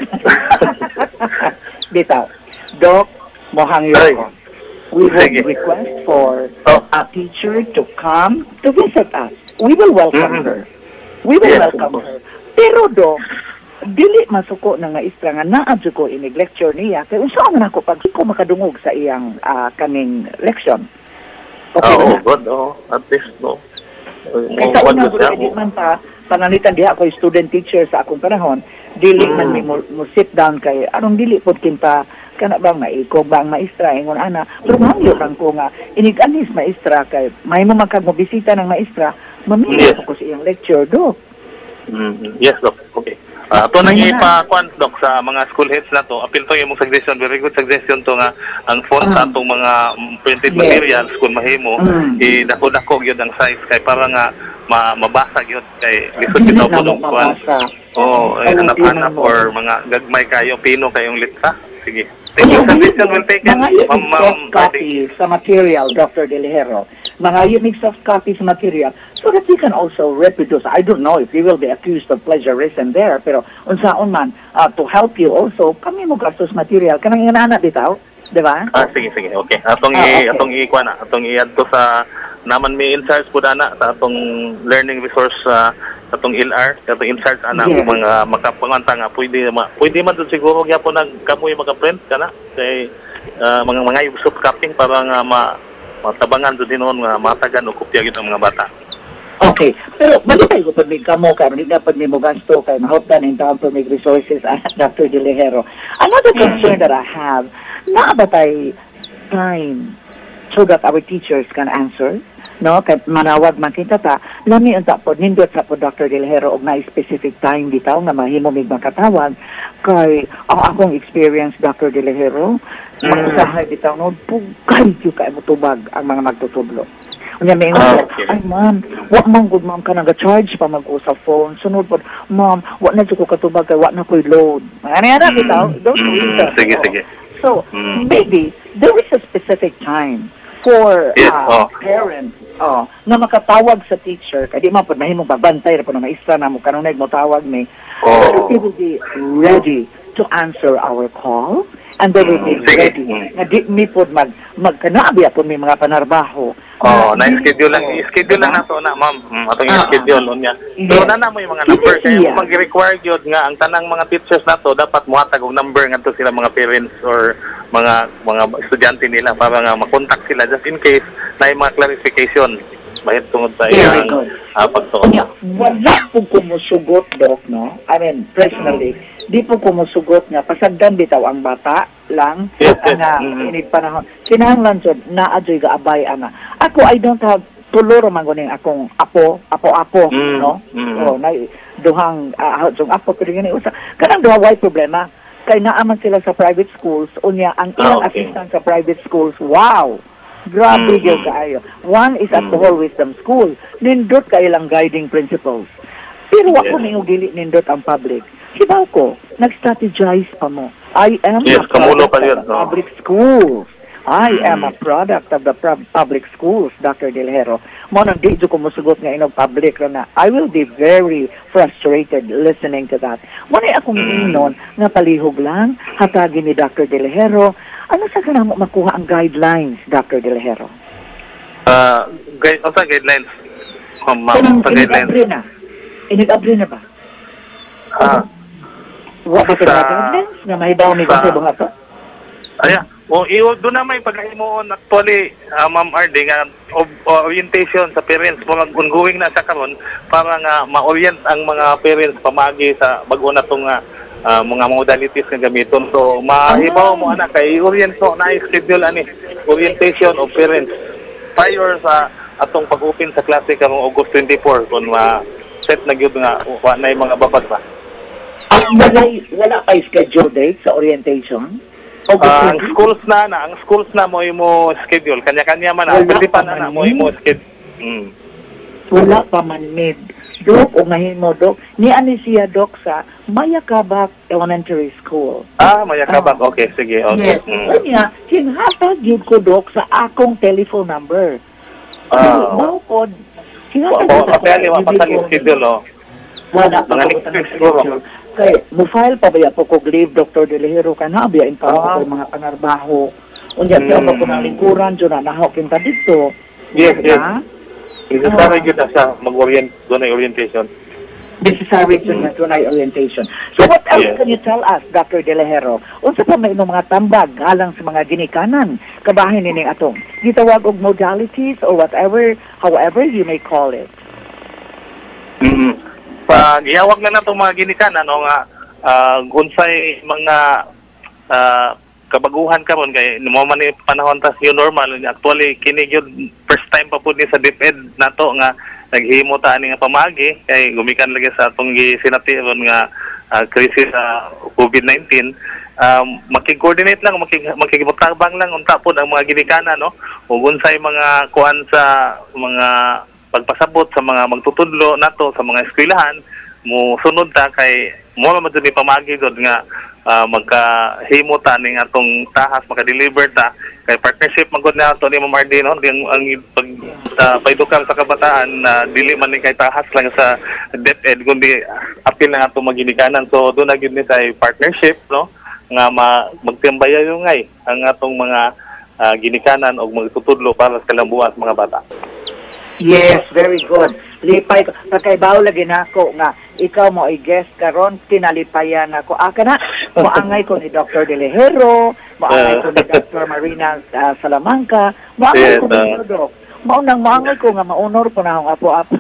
D: Bitaw. Dok, mohangyo
G: Ay.
D: ko. We will
G: Sige.
D: request for
G: Oh.
D: a teacher to come to visit us. We will welcome
G: Mhm.
D: her. We will
G: Yes,
D: welcome
G: of course.
D: her. Pero, Dok, dili masuko na nga istra nga naadyo ko inig lecture niya. Kaya unsa man ako pag ko makadungog sa iyang ah, kaning leksyon. Okay
G: Oo,
D: na?
G: good. Oo, at least, no.
D: Kaya sa una ko di man pa, pananglitan diha ako student teacher sa akong panahon, dili man mi mo, mo sit down kay, anong dili pod kinta, kana bang naiko bang maestra, ingon ana, pero mahangyo lang ko nga, iniganis maestra kay, may mo makagmobisita ng maestra, mamili
G: Yes.
D: ko sa iyang lecture, do.
G: Mm, yes, Doc. Okay. Uh, ito nang
D: Ayun na.
G: ipa-kwan, Doc, sa mga school heads na to. Apil to yung mong suggestion. Very good suggestion to nga ang font sa
D: Mm.
G: atong mga mm, printed
D: Yes.
G: materials kung mahimo,
D: Mm.
G: i-dako-dako yun ang size kay para nga ma mabasag yun kay lisod
D: Dili
G: kita
D: na
G: po
D: mo
G: nung kwan.
D: mabasa.
G: Oo, ay
D: Ay,
G: hanap-hanap
D: di na mo.
G: or mga gagmay kayo, pino kayong litsa. Sige. Thank you. Suggestion will take it.
D: Mga
G: Ma'am,
D: unique
G: ma'am,
D: soft copy sa material, Doctor De Lejero. Mga unique soft copy sa material so that we can also reproduce. I don't know if we will be accused of plagiarism there, pero unsaon man, uh, to help you also, kami mo gastos material. Kanang inana bitaw, di ba?
G: Ah, sige, sige. Okay. Atong
D: Ah,
G: i
D: okay.
G: atong i na, atong i-add to sa naman may in-charge po na sa atong learning resource sa atong L R, atong in-charge ana
D: Yes.
G: mga makapanganta nga pwede ma, pwede man dun siguro gyapon nag kamoy maka-print kana kay ah, mga mga yung soft copy para nga ma matabangan dun dinon nga matagan o kopya gyud ang mga bata.
D: Okay. Pero malipay ko pag may kamo ka, hindi na pag may mo gasto kay mahotdan in town for may resources, ah, Doctor De Lejero. Another concern that I have, naabatay time so that our teachers can answer? No, kay manawag man kita ta, lami unta po nindot sa po Doctor De Lejero og na specific time bitaw nga mahimo mig makatawag kay ang akong experience Doctor De Lejero, magsahay bitaw no pugay jud kay motubag ang mga magtutublo. Unya may
G: Ah,
D: ingon,
G: okay.
D: ay ma'am, wa man gud ma'am ka nag-charge pa mag-usap phone. Sunod po, ma'am, wa na jud ko katubag kay wa na ko'y load. Ano yan
G: Mm,
D: bitaw? Don't
G: mm,
D: do that.
G: sige,
D: Oo.
G: sige.
D: So,
G: Mm.
D: maybe there is a specific time for
G: Yes,
D: uh,
G: oh.
D: parents oh, na makatawag sa teacher. Kaya di man po mahimong babantay na po na maestra na mo kanunay mo tawag ni.
G: Oh.
D: Pero they will be ready to answer our call and they will be
G: Mm, sige.
D: ready.
G: Mm.
D: Na di mi po mag, magkanabi po may mga panarbaho.
G: Oh,
D: Na-
G: na-schedule lang,
D: Oh,
G: i-schedule lang
D: diba?
G: nato na, ma'am. Mm, atong
D: Ah,
G: i-schedule unya.
D: Yes.
G: Pero na na mo yung mga number kay
D: Yeah.
G: mag-require gyud nga ang tanang mga teachers nato dapat muhatag og number ngadto sila mga parents or mga mga estudyante nila para nga makontak sila just in case na mga clarification bahit tungod sa
D: Very
G: iyang
D: good.
G: uh, pagtuon.
D: Unya, wala po kumusugot, Doc, no? I mean, personally, di po kumusugot nga, pasagdan bitaw ang bata lang,
G: Yes, yes.
D: nga,
G: Mhm.
D: inig panahon. Kinahanglan jud na adyo'y gaabay, ana. Ako, I don't have tuloro man guning akong apo, apo-apo,
G: Mm,
D: no?
G: mm.
D: Oh, na, duhang, uh, dung apo, pero gani, usa, kanang duha, why problema? Kay naaman sila sa private schools, unya, ang ilang
G: Ah, okay.
D: assistant sa private schools, wow! Grabe
G: Mm-hmm.
D: gyud kaayo. One is at
G: Mm.
D: Bohol Wisdom School. Nindot kay ilang guiding principles. Pero wa ko
G: Yes.
D: ninyo dili nindot ang public. Hibaw ko, nag-strategize pa mo. I am
G: Yes,
D: a
G: kamulo
D: product
G: pa
D: of
G: yun,
D: the
G: no?
D: public schools. I am
G: Mm.
D: a product of the pub- public schools, Doctor De Lejero. mo nang di ko musugot nga inog public ra na. I will be very frustrated listening to that. Mo na akong inon nga palihog lang hatagin ni Doctor De Lejero. Ano sa kanang makuha ang guidelines, Doctor De Lejero?
G: Uh, guide, ano sa guidelines? Um,
D: Kanang
G: sa guidelines.
D: inig-abri na. Inig-abri na ba?
G: Ah,
D: Wa ba ka
G: sa-
D: guidelines nga mahibaw ni
G: sa-
D: Bante Buhato?
G: Aya, o iyo do na may paghimuon actually, uh, Ma'am Ardy nga ob- orientation sa parents mga ongoing na sa karon para nga ma-orient ang mga parents pamagi sa bag-o na tong uh, uh, mga modalities nga gamiton. So mahibaw mo anak kay orient so na schedule ani orientation of parents prior sa atong pag-open sa klase karong August twenty-four kun ma set na gyud nga wa na mga babag pa.
D: Ang wala, wala pa schedule date sa orientation? O
G: Ah, ang schools na na, ang schools na mo imo schedule kanya-kanya man na
D: Wala
G: pwede pa
D: pa
G: na, na
D: man
G: mo
D: yun.
G: imo schedule. Mm.
D: wala pa man mid. Dok, o ngayon mo, Dok, ni ani siya, Dok, sa Mayakabak Elementary School.
G: Ah, mayakabak. Okay, sige. Okay.
D: Yes.
G: Mm.
D: Kanya, kinhatag yun ko, Dok, sa akong telephone number.
G: Ah.
D: Bao po,
G: O, o, apeli, mapatag yung schedule, oh.
D: Wala
G: Mga
D: pa
G: next
D: ko
G: week siguro.
D: Kay, mo-file pa ba yan po kog leave, Doctor De Lejero, ka na, biyain pa
G: Ah.
D: ako mga panarbaho. Unya, mm. pa ko ng lingkuran, dyan na nahaw kinta dito.
G: Yes, yes.
D: Ha?
G: Necessary yun na siya mag-orient, doon ay orientation.
D: Necessary to mm. tunay orientation. So what else
G: Yes.
D: can you tell us, Doctor De Lejero? Unsa pa may inyong mga tambag alang sa mga ginikanan kabahin nining atong gitawag og modalities or whatever, however you may call it.
G: Mm-hmm. Pag ihawag na na itong mga ginikan, ano nga, uh, unsay mga uh, kabaguhan karon kay mo man ni panahon tas new normal actually kini gyud first time pa pud ni sa DepEd nato nga naghimo ta ani nga pamagi kay gumikan lagi sa atong gisinatiron nga uh, crisis sa uh, COVID nineteen. Um, makig-coordinate lang, makig makigmutabang lang unta pod ang mga ginikanan, no, ug unsay mga kuan sa mga pagpasabot sa mga magtutudlo nato sa mga eskwelahan mo sunod ta kay mo man ni pamagi gud nga uh, magkahimo ta ning atong tahas maka-deliver ta kay partnership magud na ato ni Ma'am Ardy, no, ang, ang pag uh, paedukar sa kabataan na uh, dili man ni kay tahas lang sa DepEd kundi apil na atong maginikanan. So do na gid ni tay partnership, no, nga ma magtimbayayo ngay ang atong mga uh, ginikanan og magtutudlo para sa kalambuan sa mga bata.
D: Yes, very good. Lipay ko. Pagkaibaw lagi na ako nga ikaw mo ay guest karon tinalipayan ako. Aka na, maangay ko ni Doctor De Lejero, maangay ko ni Doctor Marina uh, Salamanca, maangay
G: Yes,
D: ko ni
G: uh,
D: Doc. Maunang maangay ko nga maunor ko na akong apo-apo.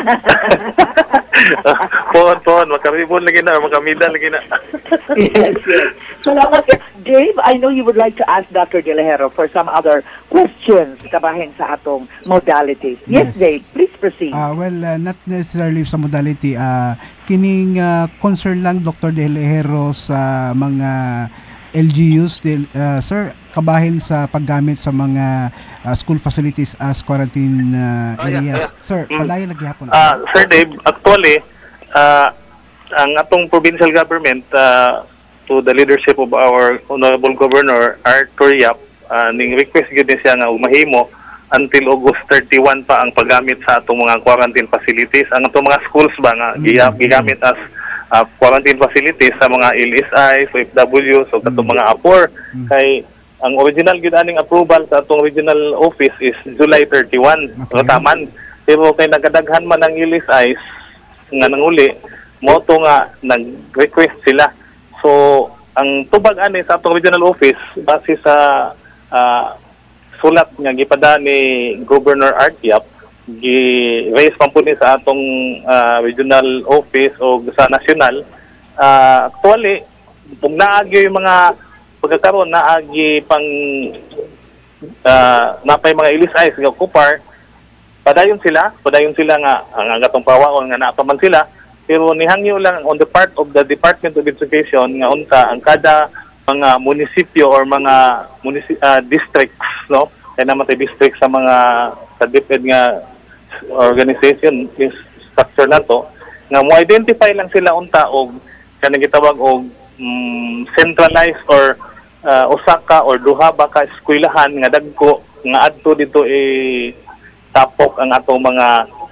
G: Pon, pon, makaribon lagi na, makamida lagi na.
D: Yes, yes. Salamat. Dave, I know you would like to ask Doctor De Lejero for some other questions kabahin sa atong modalities. Yes,
C: Yes.
D: Dave, please proceed.
C: Ah, well, uh, not necessarily sa modality. Uh, kining uh, concern lang, Doctor De Lejero, sa mga L G Us, del, uh, sir, kabahin sa paggamit sa mga uh, school facilities as quarantine uh,
G: Oh, yeah,
C: areas.
G: yeah.
C: Sir,
G: Mm.
C: palayan lagi hapon.
G: Ah, Sir Dave, actually, uh, ang atong provincial government, uh, to the leadership of our Honorable Governor Arthur Yap, uh, ning request gyud ni siya nga og mahimo until August thirty-one pa ang paggamit sa atong mga quarantine facilities. Ang atong mga schools ba nga mm-hmm. gigamit as uh, quarantine facilities sa mga L S I, O F W, so katong mm-hmm. mga A P O R. Mm-hmm. Kay ang original gyud aning approval sa atong regional office is July thirty-one. Okay. Taman. Pero kay nagkadaghan man ang L S Is nga nanguli, mo to nga nag-request sila. So, ang tubag ani sa atong regional office base sa uh, sulat nga gipada ni Governor Art Yap, gi-raise pa po ni sa atong uh, regional office o sa national. Uh, actually, kung naagi yung mga pagkakaroon, naagi pang uh, napay mga ilis-is nga kupar, padayon sila, padayon sila nga ang agatong pawaon nga napaman sila. Pero nihangyo lang on the part of the Department of Education nga unta ang kada mga munisipyo or mga munisi- uh, districts, no, kaya naman tayo district sa mga sa DepEd nga organization is structure na to nga mo identify lang sila unta og kanang gitawag og um, centralized or uh, usa ka or duha ba ka eskwelahan nga dagko nga adto dito eh tapok ang atong mga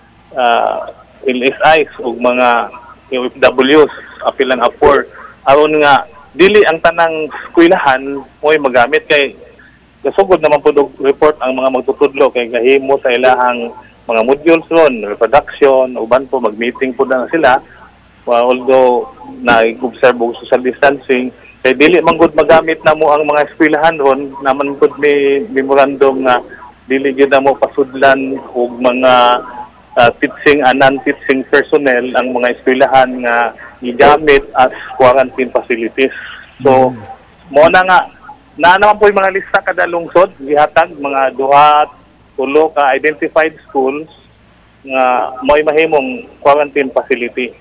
G: uh, L S Is o mga O F Ws, apil and upward. Aron nga, dili ang tanang eskwelahan mo'y magamit kay kasugod naman po report ang mga magtutudlo kay gahimo sa ilahang mga modules ron, reproduction, uban po mag-meeting po na sila. Uh, although na-observe og social distancing, kay dili man gud magamit na mo ang mga eskwelahan ron, naman gud may memorandum nga dili gyud na mo pasudlan og mga uh, teaching and non-teaching personnel ang mga eskwelahan nga gigamit as quarantine facilities. So mo na nga na naman po yung mga lista kada lungsod gihatag mga duha tulo ka identified schools nga mo'y mahimong quarantine facility.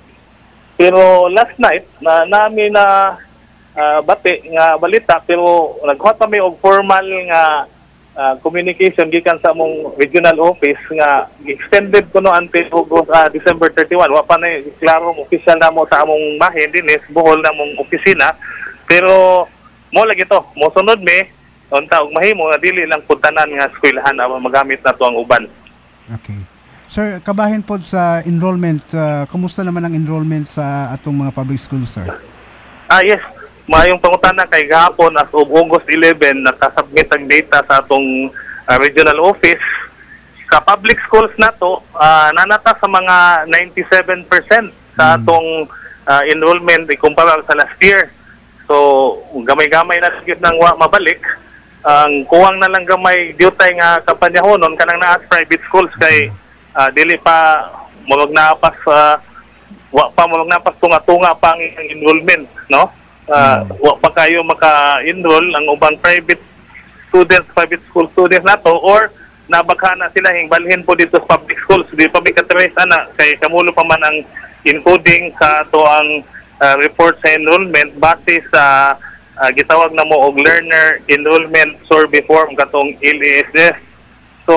G: Pero last night na namin na uh, bati nga balita pero nagkuha kami og formal nga uh, communication gikan sa among regional office nga extended kuno until August, uh, December thirty-one. Wa pa na klaro official na mo sa among bahin dinis buhol na among opisina pero mo lagi to mo sunod mi unta og mahimo nga dili lang puntanan nga eskwelahan aron magamit nato ang uban.
C: Okay. Sir, kabahin po sa enrollment, uh, kumusta naman ang enrollment sa atong mga public schools, sir?
G: Ah, yes. Mayong pangutana kay gahapon as of August eleven, nakasubmit ang data sa atong uh, regional office. Sa public schools na to, uh, nanata sa mga ninety-seven percent sa atong uh, enrollment ikumpara sa last year. So, gamay-gamay na sigit nang wa mabalik. Ang kuwang na lang gamay diutay nga kapanyahonon kanang naa private schools kay Uh, dili pa mulog napas uh, wa pa mulog napas tunga-tunga pa ang enrollment, no? Uh, wa pa kayo maka-enroll ang ubang private students, private school students nato or nabagha na sila hingbalhin po dito sa public schools. Di pa bikatrace ana kay kamulo pa man ang encoding sa ato ang uh, report sa enrollment base sa uh, gitawag na mo og learner enrollment survey form katong L E S S. So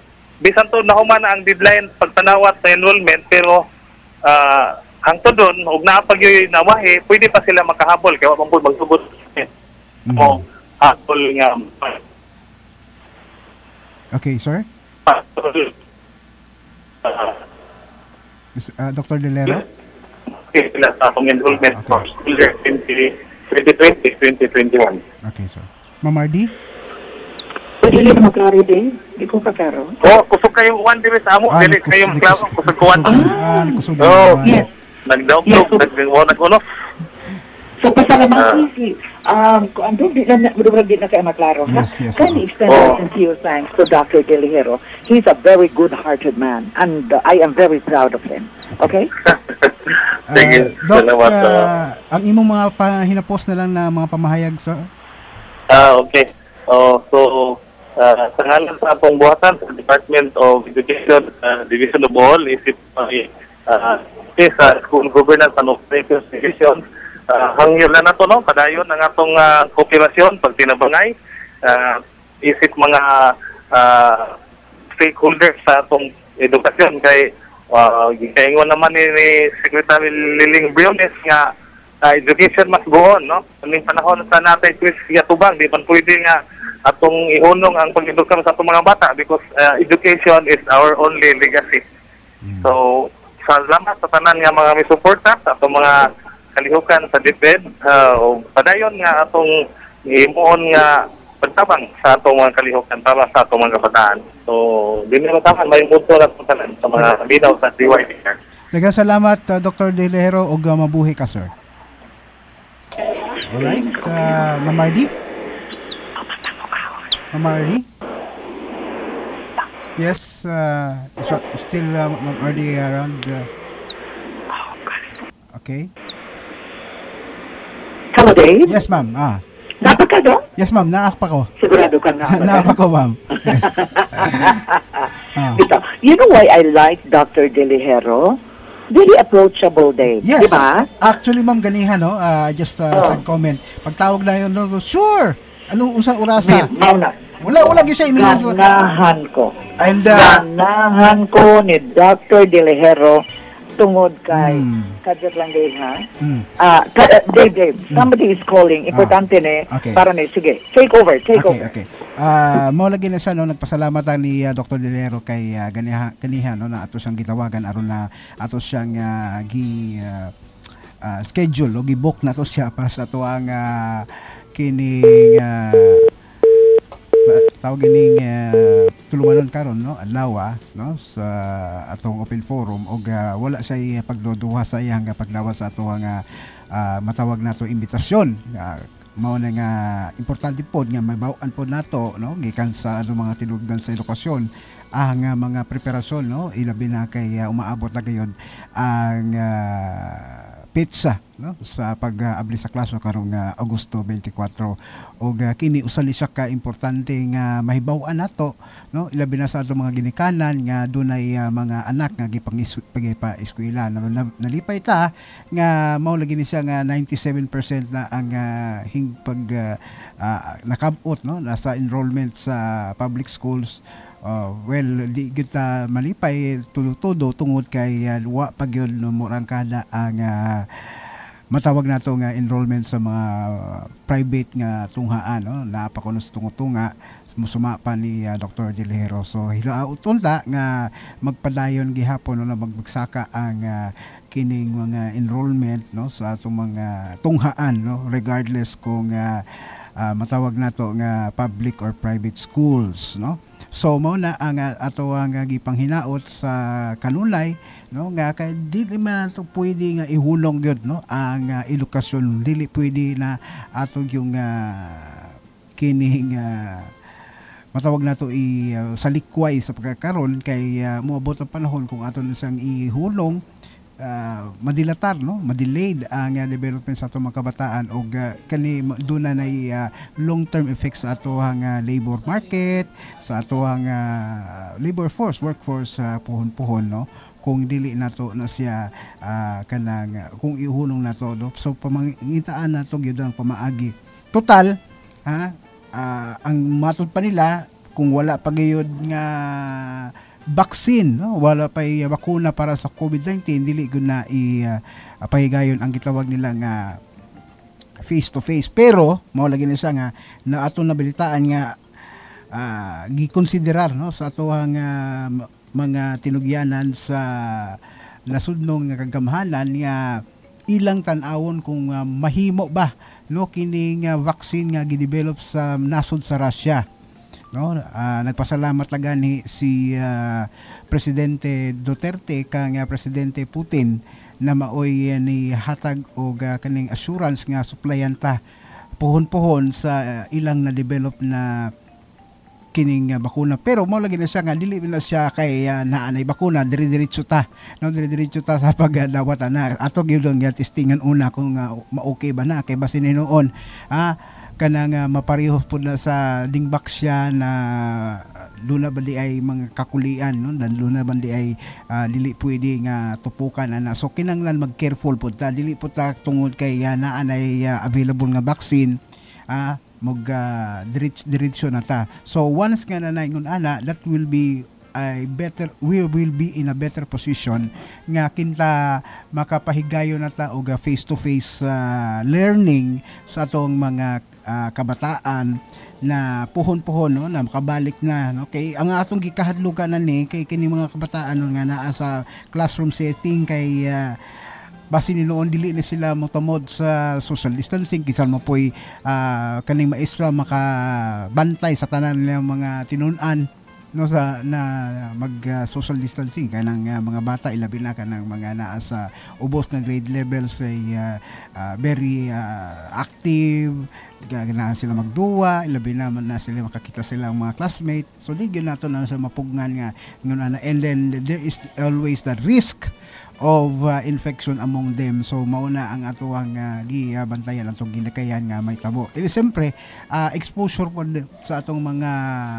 G: bisan to nahuman na ang deadline pagtanawat sa enrollment pero uh, hangtod doon ug naapag yoy nawahi pwede pa sila makahabol kay wa man pud magsugod mo habol nga.
C: Okay, sir. Is, uh, Doctor Delero?
G: Okay, sila sa atong enrollment for school year twenty twenty twenty twenty-one.
C: Okay, sir. Ma'am Mardy?
D: Dili mo klaro din. Di ko ka klaro.
G: Oh, kusog kayong uwan dili sa amo, dili kayong klaro kusog kuwan.
C: Ah, kusog.
G: Oh,
D: yes.
G: Nagdaog-dog, nag-uwan-uno.
D: So pasalamatan si um kung andun di na mudurag di na kay maklaro.
C: Yes, yes.
D: Can I extend our sincere thanks to Doctor Delihero. He's a very good-hearted man and uh, I am very proud of him. Okay?
G: Sige,
C: Uh, Doc,
G: salamat.
C: uh,
G: uh,
C: ang imong mga pahinapos na lang na mga pamahayag, sir?
G: Ah, okay. Oh, so uh, sa ngalan sa atong buhatan sa Department of Education, uh, Division of Bohol, isip uh, uh, sa School Governance and Operations Division, uh, hangyo na nato no, padayon ang atong uh, kooperasyon pag tinabangay, uh, isip mga uh, stakeholders sa atong edukasyon kay uh, kaingon naman ni, ni Secretary Liling Briones nga uh, education must go on, no? Kaming panahon sa natin twist yatubang, di man pwede nga atong ihunong ang pag-edukar sa atong mga bata because uh, education is our only legacy. Mm. So, salamat sa tanan nga mga may suporta sa atong mga kalihukan sa DepEd, uh, o padayon nga atong himuon nga pagtabang sa atong mga kalihukan para sa atong mga kabataan. So, din na taman may punto na sa tanan sa mga binaw sa D Y D R.
C: Daghang salamat, uh, Doctor Delihero, ug uh, mabuhi ka, sir. Alright, uh, Ma'am Mardy? Ma'am Mardy? Yes, uh, so, still uh, Ma'am Mardy around. Uh, okay.
D: Hello, Dave.
C: Yes, ma'am. Ah.
D: Napa ka doon?
C: Yes, ma'am. Naak pa ko.
D: Sigurado ka nga.
C: Naak pa ko, ma'am. Yes. Ah.
D: Ito, you know why I like Doctor Delihero? Very approachable, Dave.
C: Yes.
D: Diba?
C: Actually, ma'am, ganihan, no? Uh, just uh,
D: Oh.
C: side comment. Pagtawag na yun, logo, sure! Anong usang orasa?
D: Mau na.
C: Wala, wala gyud siya imingon.
D: Ganahan ko.
C: And, uh,
D: Ganahan ko ni Doctor Delihero tungod kay
C: Mm.
D: kadyak lang Dave ha.
C: Mm.
D: Ah, ka- uh, Dave, Dave, somebody is calling. Importante ni
C: Okay.
D: para ni sige. Take over, take
C: Okay,
D: over.
C: okay. Ah, mao lagi na siya no nagpasalamat ni uh, Doctor Dilero kay uh, ganiha kaniha no na ato siyang gitawagan aron na ato siyang uh, gi uh, uh, schedule o gi-book na to siya para sa tuang uh, kining uh, tawag gining uh, tulumanon karon no adlaw no sa atong open forum og uh, wala siya pagduduha sa iyang pagdawat sa atong uh, uh, matawag nato imbitasyon. Uh, mao na nga importante pod nga mabaw-an pod nato no gikan sa ano mga tinubdan sa edukasyon ang uh, mga preparasyon no ilabi na kay uh, umaabot na gayon ang uh, pizza no sa pag-abli sa klase karong uh, Agosto twenty-four og uh, kini usali siya ka importante nga mahibaw-an nato no ilabi na sa ato mga ginikanan nga dunay uh, mga anak nga gipang-pa eskwela na, na, nalipay ta nga mao lagi ni siya nga ninety-seven percent na ang uh, hing pag uh, uh, nakabot no nasa enrollment sa public schools. Uh, well, di kita malipay tudo-tudo tungod kay uh, wa pag yun no, murang kada ang uh, matawag nato nga enrollment sa mga uh, private nga tunghaan no napakunos tungo-tunga musuma pa ni uh, Doctor Dilero. So hilauton ta nga magpadayon gihapon no na magbagsaka ang uh, kining mga enrollment no sa atong mga tunghaan no regardless kung uh, uh, matawag nato nga public or private schools no. So mao na ang uh, ato ang uh, gipanghinaot sa kanunay no nga kay dili man to pwede nga ihulong gyud no ang uh, edukasyon dili pwede na ato yung uh, kining uh, matawag nato i uh, salikway sa pagkakaron kay uh, moabot ang panahon kung ato na siyang ihulong uh, madilatar no madelayed ang uh, development sa ato mga kabataan og uh, kani doon na nay uh, long term effects sa ato ang uh, labor market sa ato ang uh, labor force workforce uh, puhon-puhon no kung dili nato na siya uh, kanang uh, kung ihulong nato no so pamangitaan nato gyud ang pamaagi total ha uh, ang matud pa nila kung wala pa gyud nga vaccine no wala pa i bakuna para sa COVID nineteen dili gud na i uh, pahigayon ang gitawag nila nga face to face pero mao lagi ni sa nga na ato nabilitaan nga uh, gikonsiderar no sa ato ang uh, mga tinugyanan sa nasudnong nga kagamhanan nga ilang tan-awon kung uh, mahimo ba no kining uh, vaccine nga gidevelop sa nasod sa Russia. No, uh, nagpasalamat lang gani si uh, Presidente Duterte kang uh, Presidente Putin na maoy uh, ni hatag og uh, kaning assurance nga supplyan ta puhon-puhon sa uh, ilang na develop na kining uh, bakuna pero mao lagi na siya nga dili na siya kay uh, naanay bakuna dire-diretso ta no dire-diretso ta sa pagdawat na ato gyud nga testingan una kung uh, ma-okay ba na kay basin noon ah kanang uh, mapareho pud na sa dingbak siya na luna ba di ay mga kakulian no dan luna ba di ay uh, dili pwede nga tupukan ana so kinanglan mag careful pud ta dili pud ta tungod kay uh, naanay uh, available nga vaccine ah mag uh, direct diretsyo na ta so once nga na naingon ana that will be a better we will be in a better position nga kinta makapahigayon na ta og face to face learning sa atong mga uh, kabataan na puhon-puhon no na makabalik na no kay ang atong gikahadlugan na ni kay kini mga kabataan no, nga naa sa classroom setting kay uh, basi ni noon dili na sila motamod sa social distancing kisan mo poy uh, kaning maestra makabantay sa tanan nilang mga tinun-an no sa na mag uh, social distancing kanang uh, mga bata ilabi na kanang mga naa sa ubos nga grade levels ay uh, uh, very uh, active na sila magduwa ilabi na man na sila makakita sila ang mga classmate so di gyud nato na sa mapugngan nga ngon ana and then there is always the risk of uh, infection among them so mauna ang atuang uh, gibantayan atong ginikayan nga may tabo eh siyempre uh, exposure po sa atong mga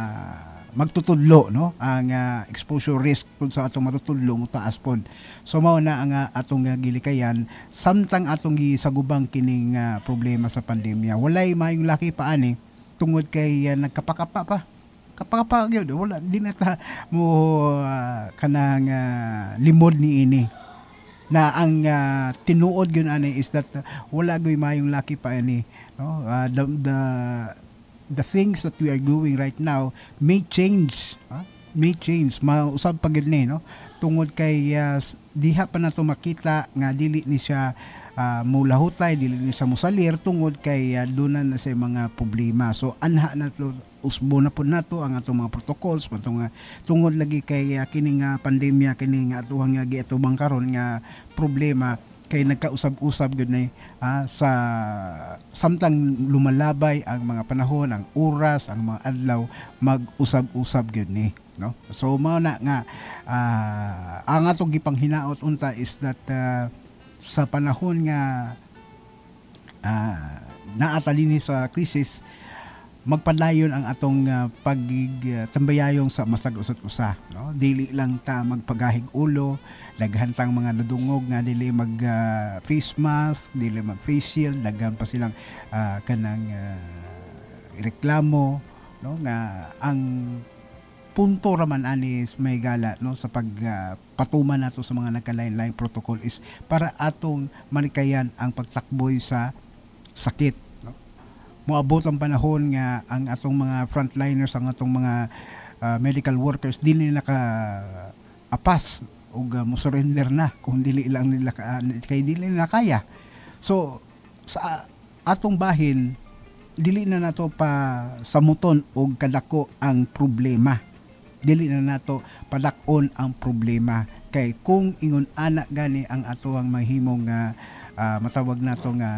C: magtutudlo no ang uh, exposure risk pud sa atong matutudlo mo taas pod so mao na ang uh, atong uh, gilikayan samtang atong gisagubang kining uh, problema sa pandemya walay mayong laki pa ani tungod kay uh, nagkapakapa pa kapakapa gyud wala di na ta mo uh, kanang uh, limod ni ini na ang uh, tinuod gyud ani is that uh, wala gyud mayong laki pa ani, no? Uh, the, the the things that we are doing right now may change, huh? may change mausab pa gyud ni, no, tungod kay uh, diha pa nato makita nga dili ni siya uh, mulahutay, dili ni siya musalir tungod kay uh, dunan na sa mga problema. So anha nato, usbo na po nato ang atong mga protocols patong uh, tungod lagi kay uh, kining uh, pandemya, kining uh, atuhang nga giatubang karon nga problema kay nagkausab-usab gud na uh, sa samtang lumalabay ang mga panahon, ang oras, ang mga adlaw, mag-usab-usab gud ni, no? So mao na nga uh, ang atong gipanghinaot unta is that uh, sa panahon nga uh, naatalini sa krisis, magpadayon ang atong uh, pagig uh, tambayayong sa masag usat-usa, no? Dili lang ta magpagahig ulo, daghan tang mga nadungog nga dili mag uh, face mask, dili mag face shield, daghan pa silang uh, kanang uh, reklamo, no, nga ang punto raman anis may gala, no, sa pag uh, patuman nato sa mga nagkalain-laing protocol is para atong manikayan ang pagtakboy sa sakit. Moabot ang panahon nga ang atong mga frontliners, ang atong mga uh, medical workers dili naka apas ug uh, mo surrender na kung dili lang nila ka, kay dili nila kaya. So sa atong bahin dili na nato pa samuton og kadako ang problema. Dili na nato padakon ang problema kay kung ingon ana gani ang atoang mahimong uh, uh, matawag nato nga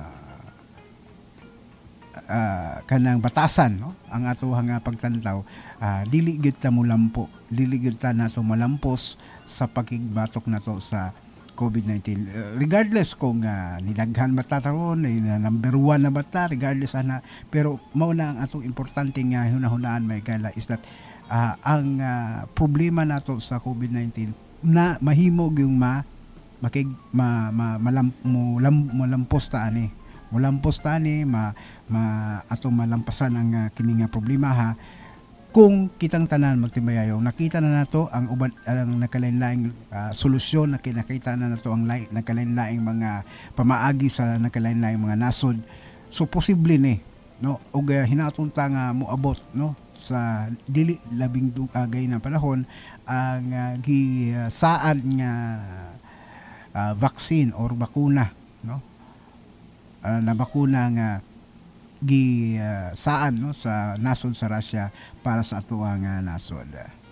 C: Uh, kanang batasan, no, ang ato nga pagtantaw, uh, dili gid ta molampo, dili gid ta nato malampos sa pagigbatok nato sa COVID nineteen, uh, regardless kung uh, nilaghan ba ta taron, na number one na ba ta, regardless ana, pero mao na ang atong importante nga hunahunaan may gala is that uh, ang uh, problema nato sa COVID nineteen na mahimo yung ma makig ma, ma malam, mulam, malampos ta ani Mulampos tani ma, ma atong malampasan ang uh, kining nga problema ha kung kitang tanan magtimayayo. Nakita na nato ang uban ang nakalain-laing uh, solusyon, na kinakita na nato ang lain, nakalain-laing mga pamaagi sa nakalain-laing mga nasod. So posible ni, no, og uh, hinaton ta nga moabot, no, sa dili labing dugay na panahon ang uh, gi uh, saad nga uh, vaccine or bakuna, no, Uh, na bakuna nga gi uh, saan, no, sa nasod sa Russia para sa ato ang uh, nasod.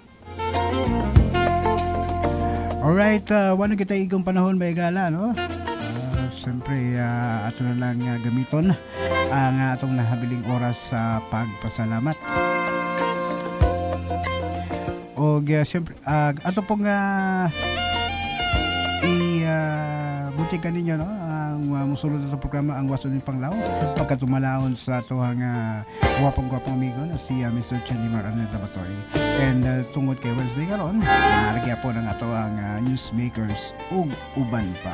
C: Alright, uh, wala kita igong panahon ba igala, no? Uh, Siyempre, uh, ato na lang uh, gamiton ang uh, atong nahabiling oras sa pagpasalamat. O uh, siyempre, uh, ato pong uh, i uh, butikan ninyo, no, ang uh, musulod sa programa ang Wason ng Panglaw pagkatumalaon sa tuwang uh, wapang-wapang amigo na si uh, Mister Chanimar Arneta Batoy. And uh, tungod kay Wednesday karon, naragya po ng ato ang uh, newsmakers ug uban pa.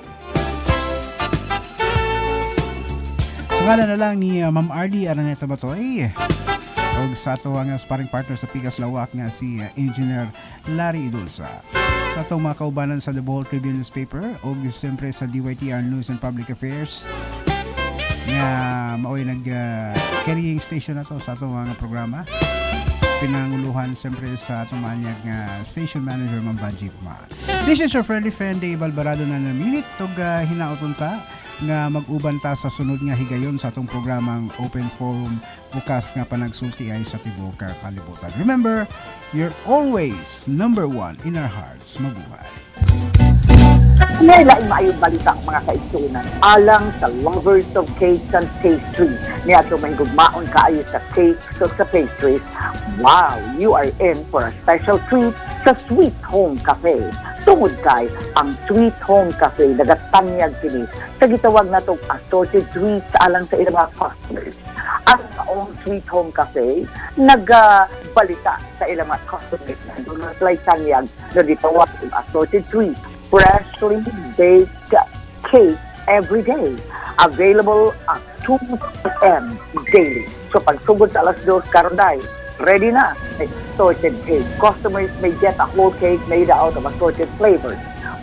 C: Sangala na lang ni uh, Ma'am Ardy Arneta Batoy ug sa ato ang uh, sparring partner sa Pikas Lawak nga si uh, Engineer Larry Idulsa. Sa itong mga kaubanan sa The Bohol Tribune Newspaper o siyempre sa D Y T R News and Public Affairs nga maoy nag-carrying uh, station na to sa itong mga programa. Pinanguluhan siyempre sa itong manyag nga station manager Ma'am Banji Puma. This is your friendly friend Dave Alvarado na naminit ug uh, hinaoton ta nga mag-uban ta sa sunod nga higayon sa itong programang Open Forum bukas nga panagsulti ay sa tibuok kalibutan. Remember, you're always number one in our hearts. Mabuhay.
D: May laing maayong balita ang mga kaigsunan alang sa lovers of cakes and pastries. Niya ito may gugmaon kaayo sa cakes o sa pastries. Wow! You are in for a special treat sa Sweet Home Cafe. Tungod kay ang Sweet Home Cafe nagatanyag kini sa gitawag na itong assorted treats alang sa ilang mga customers. Ang taong Sweet Home Cafe nagbalita uh, sa ilang mga customers na doon na tanyag na gitawag ng assorted treats, freshly baked cake every day. Available at two p.m. daily. So pagsugod sa alas dos karon day, ready na. Assorted cake. Customers may get a whole cake made out of assorted flavors.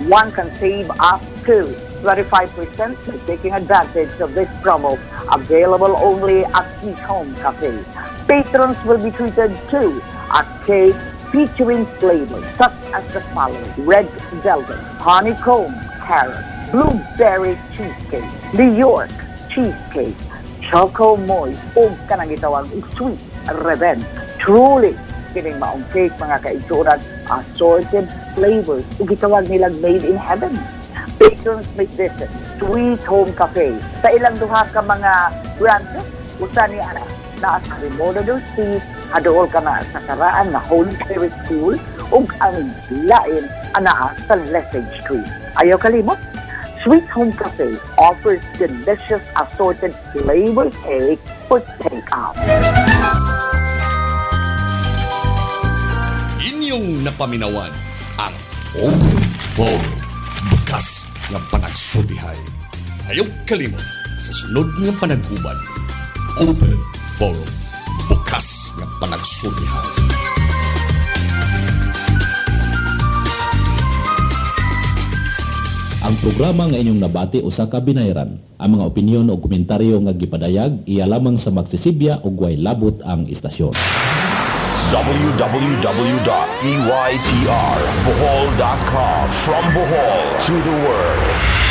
D: one can save up to twenty-five percent by taking advantage of this promo, available only at Sweet Home Cafe. Patrons will be treated to a cake featuring flavors such as the following: red velvet, honeycomb, carrot, blueberry cheesecake, New York cheesecake, choco moist, o kanang gitawag sweet revenge. Truly, kining maong cake mga kaigsuran, assorted flavors, o gitawag nilang made in heaven. Patrons may visit Sweet Home Cafe sa ilang duha ka mga branches. Usa ni ana naa sa Remodel Street, adool ka na sa karaan na Holy Spirit School, ug ang lain anaa sa Lesage Street. Ayaw kalimot, Sweet Home Cafe offers delicious assorted flavor cake for take-out.
B: Inyong napaminawan ang Open Forum, bukas nga panagsulihay. Ayaw kalimot sa sunod nga panag-uban. Open Forum, bukas nga panagsulihay.
A: Ang programa nga inyong nabati usa ka binayran. Ang mga opinyon o komentaryo nga gipadayag iya lamang sa magsisibya ug way labot ang istasyon.
H: w w w dot e y t r bohol dot com, from Bohol to the world.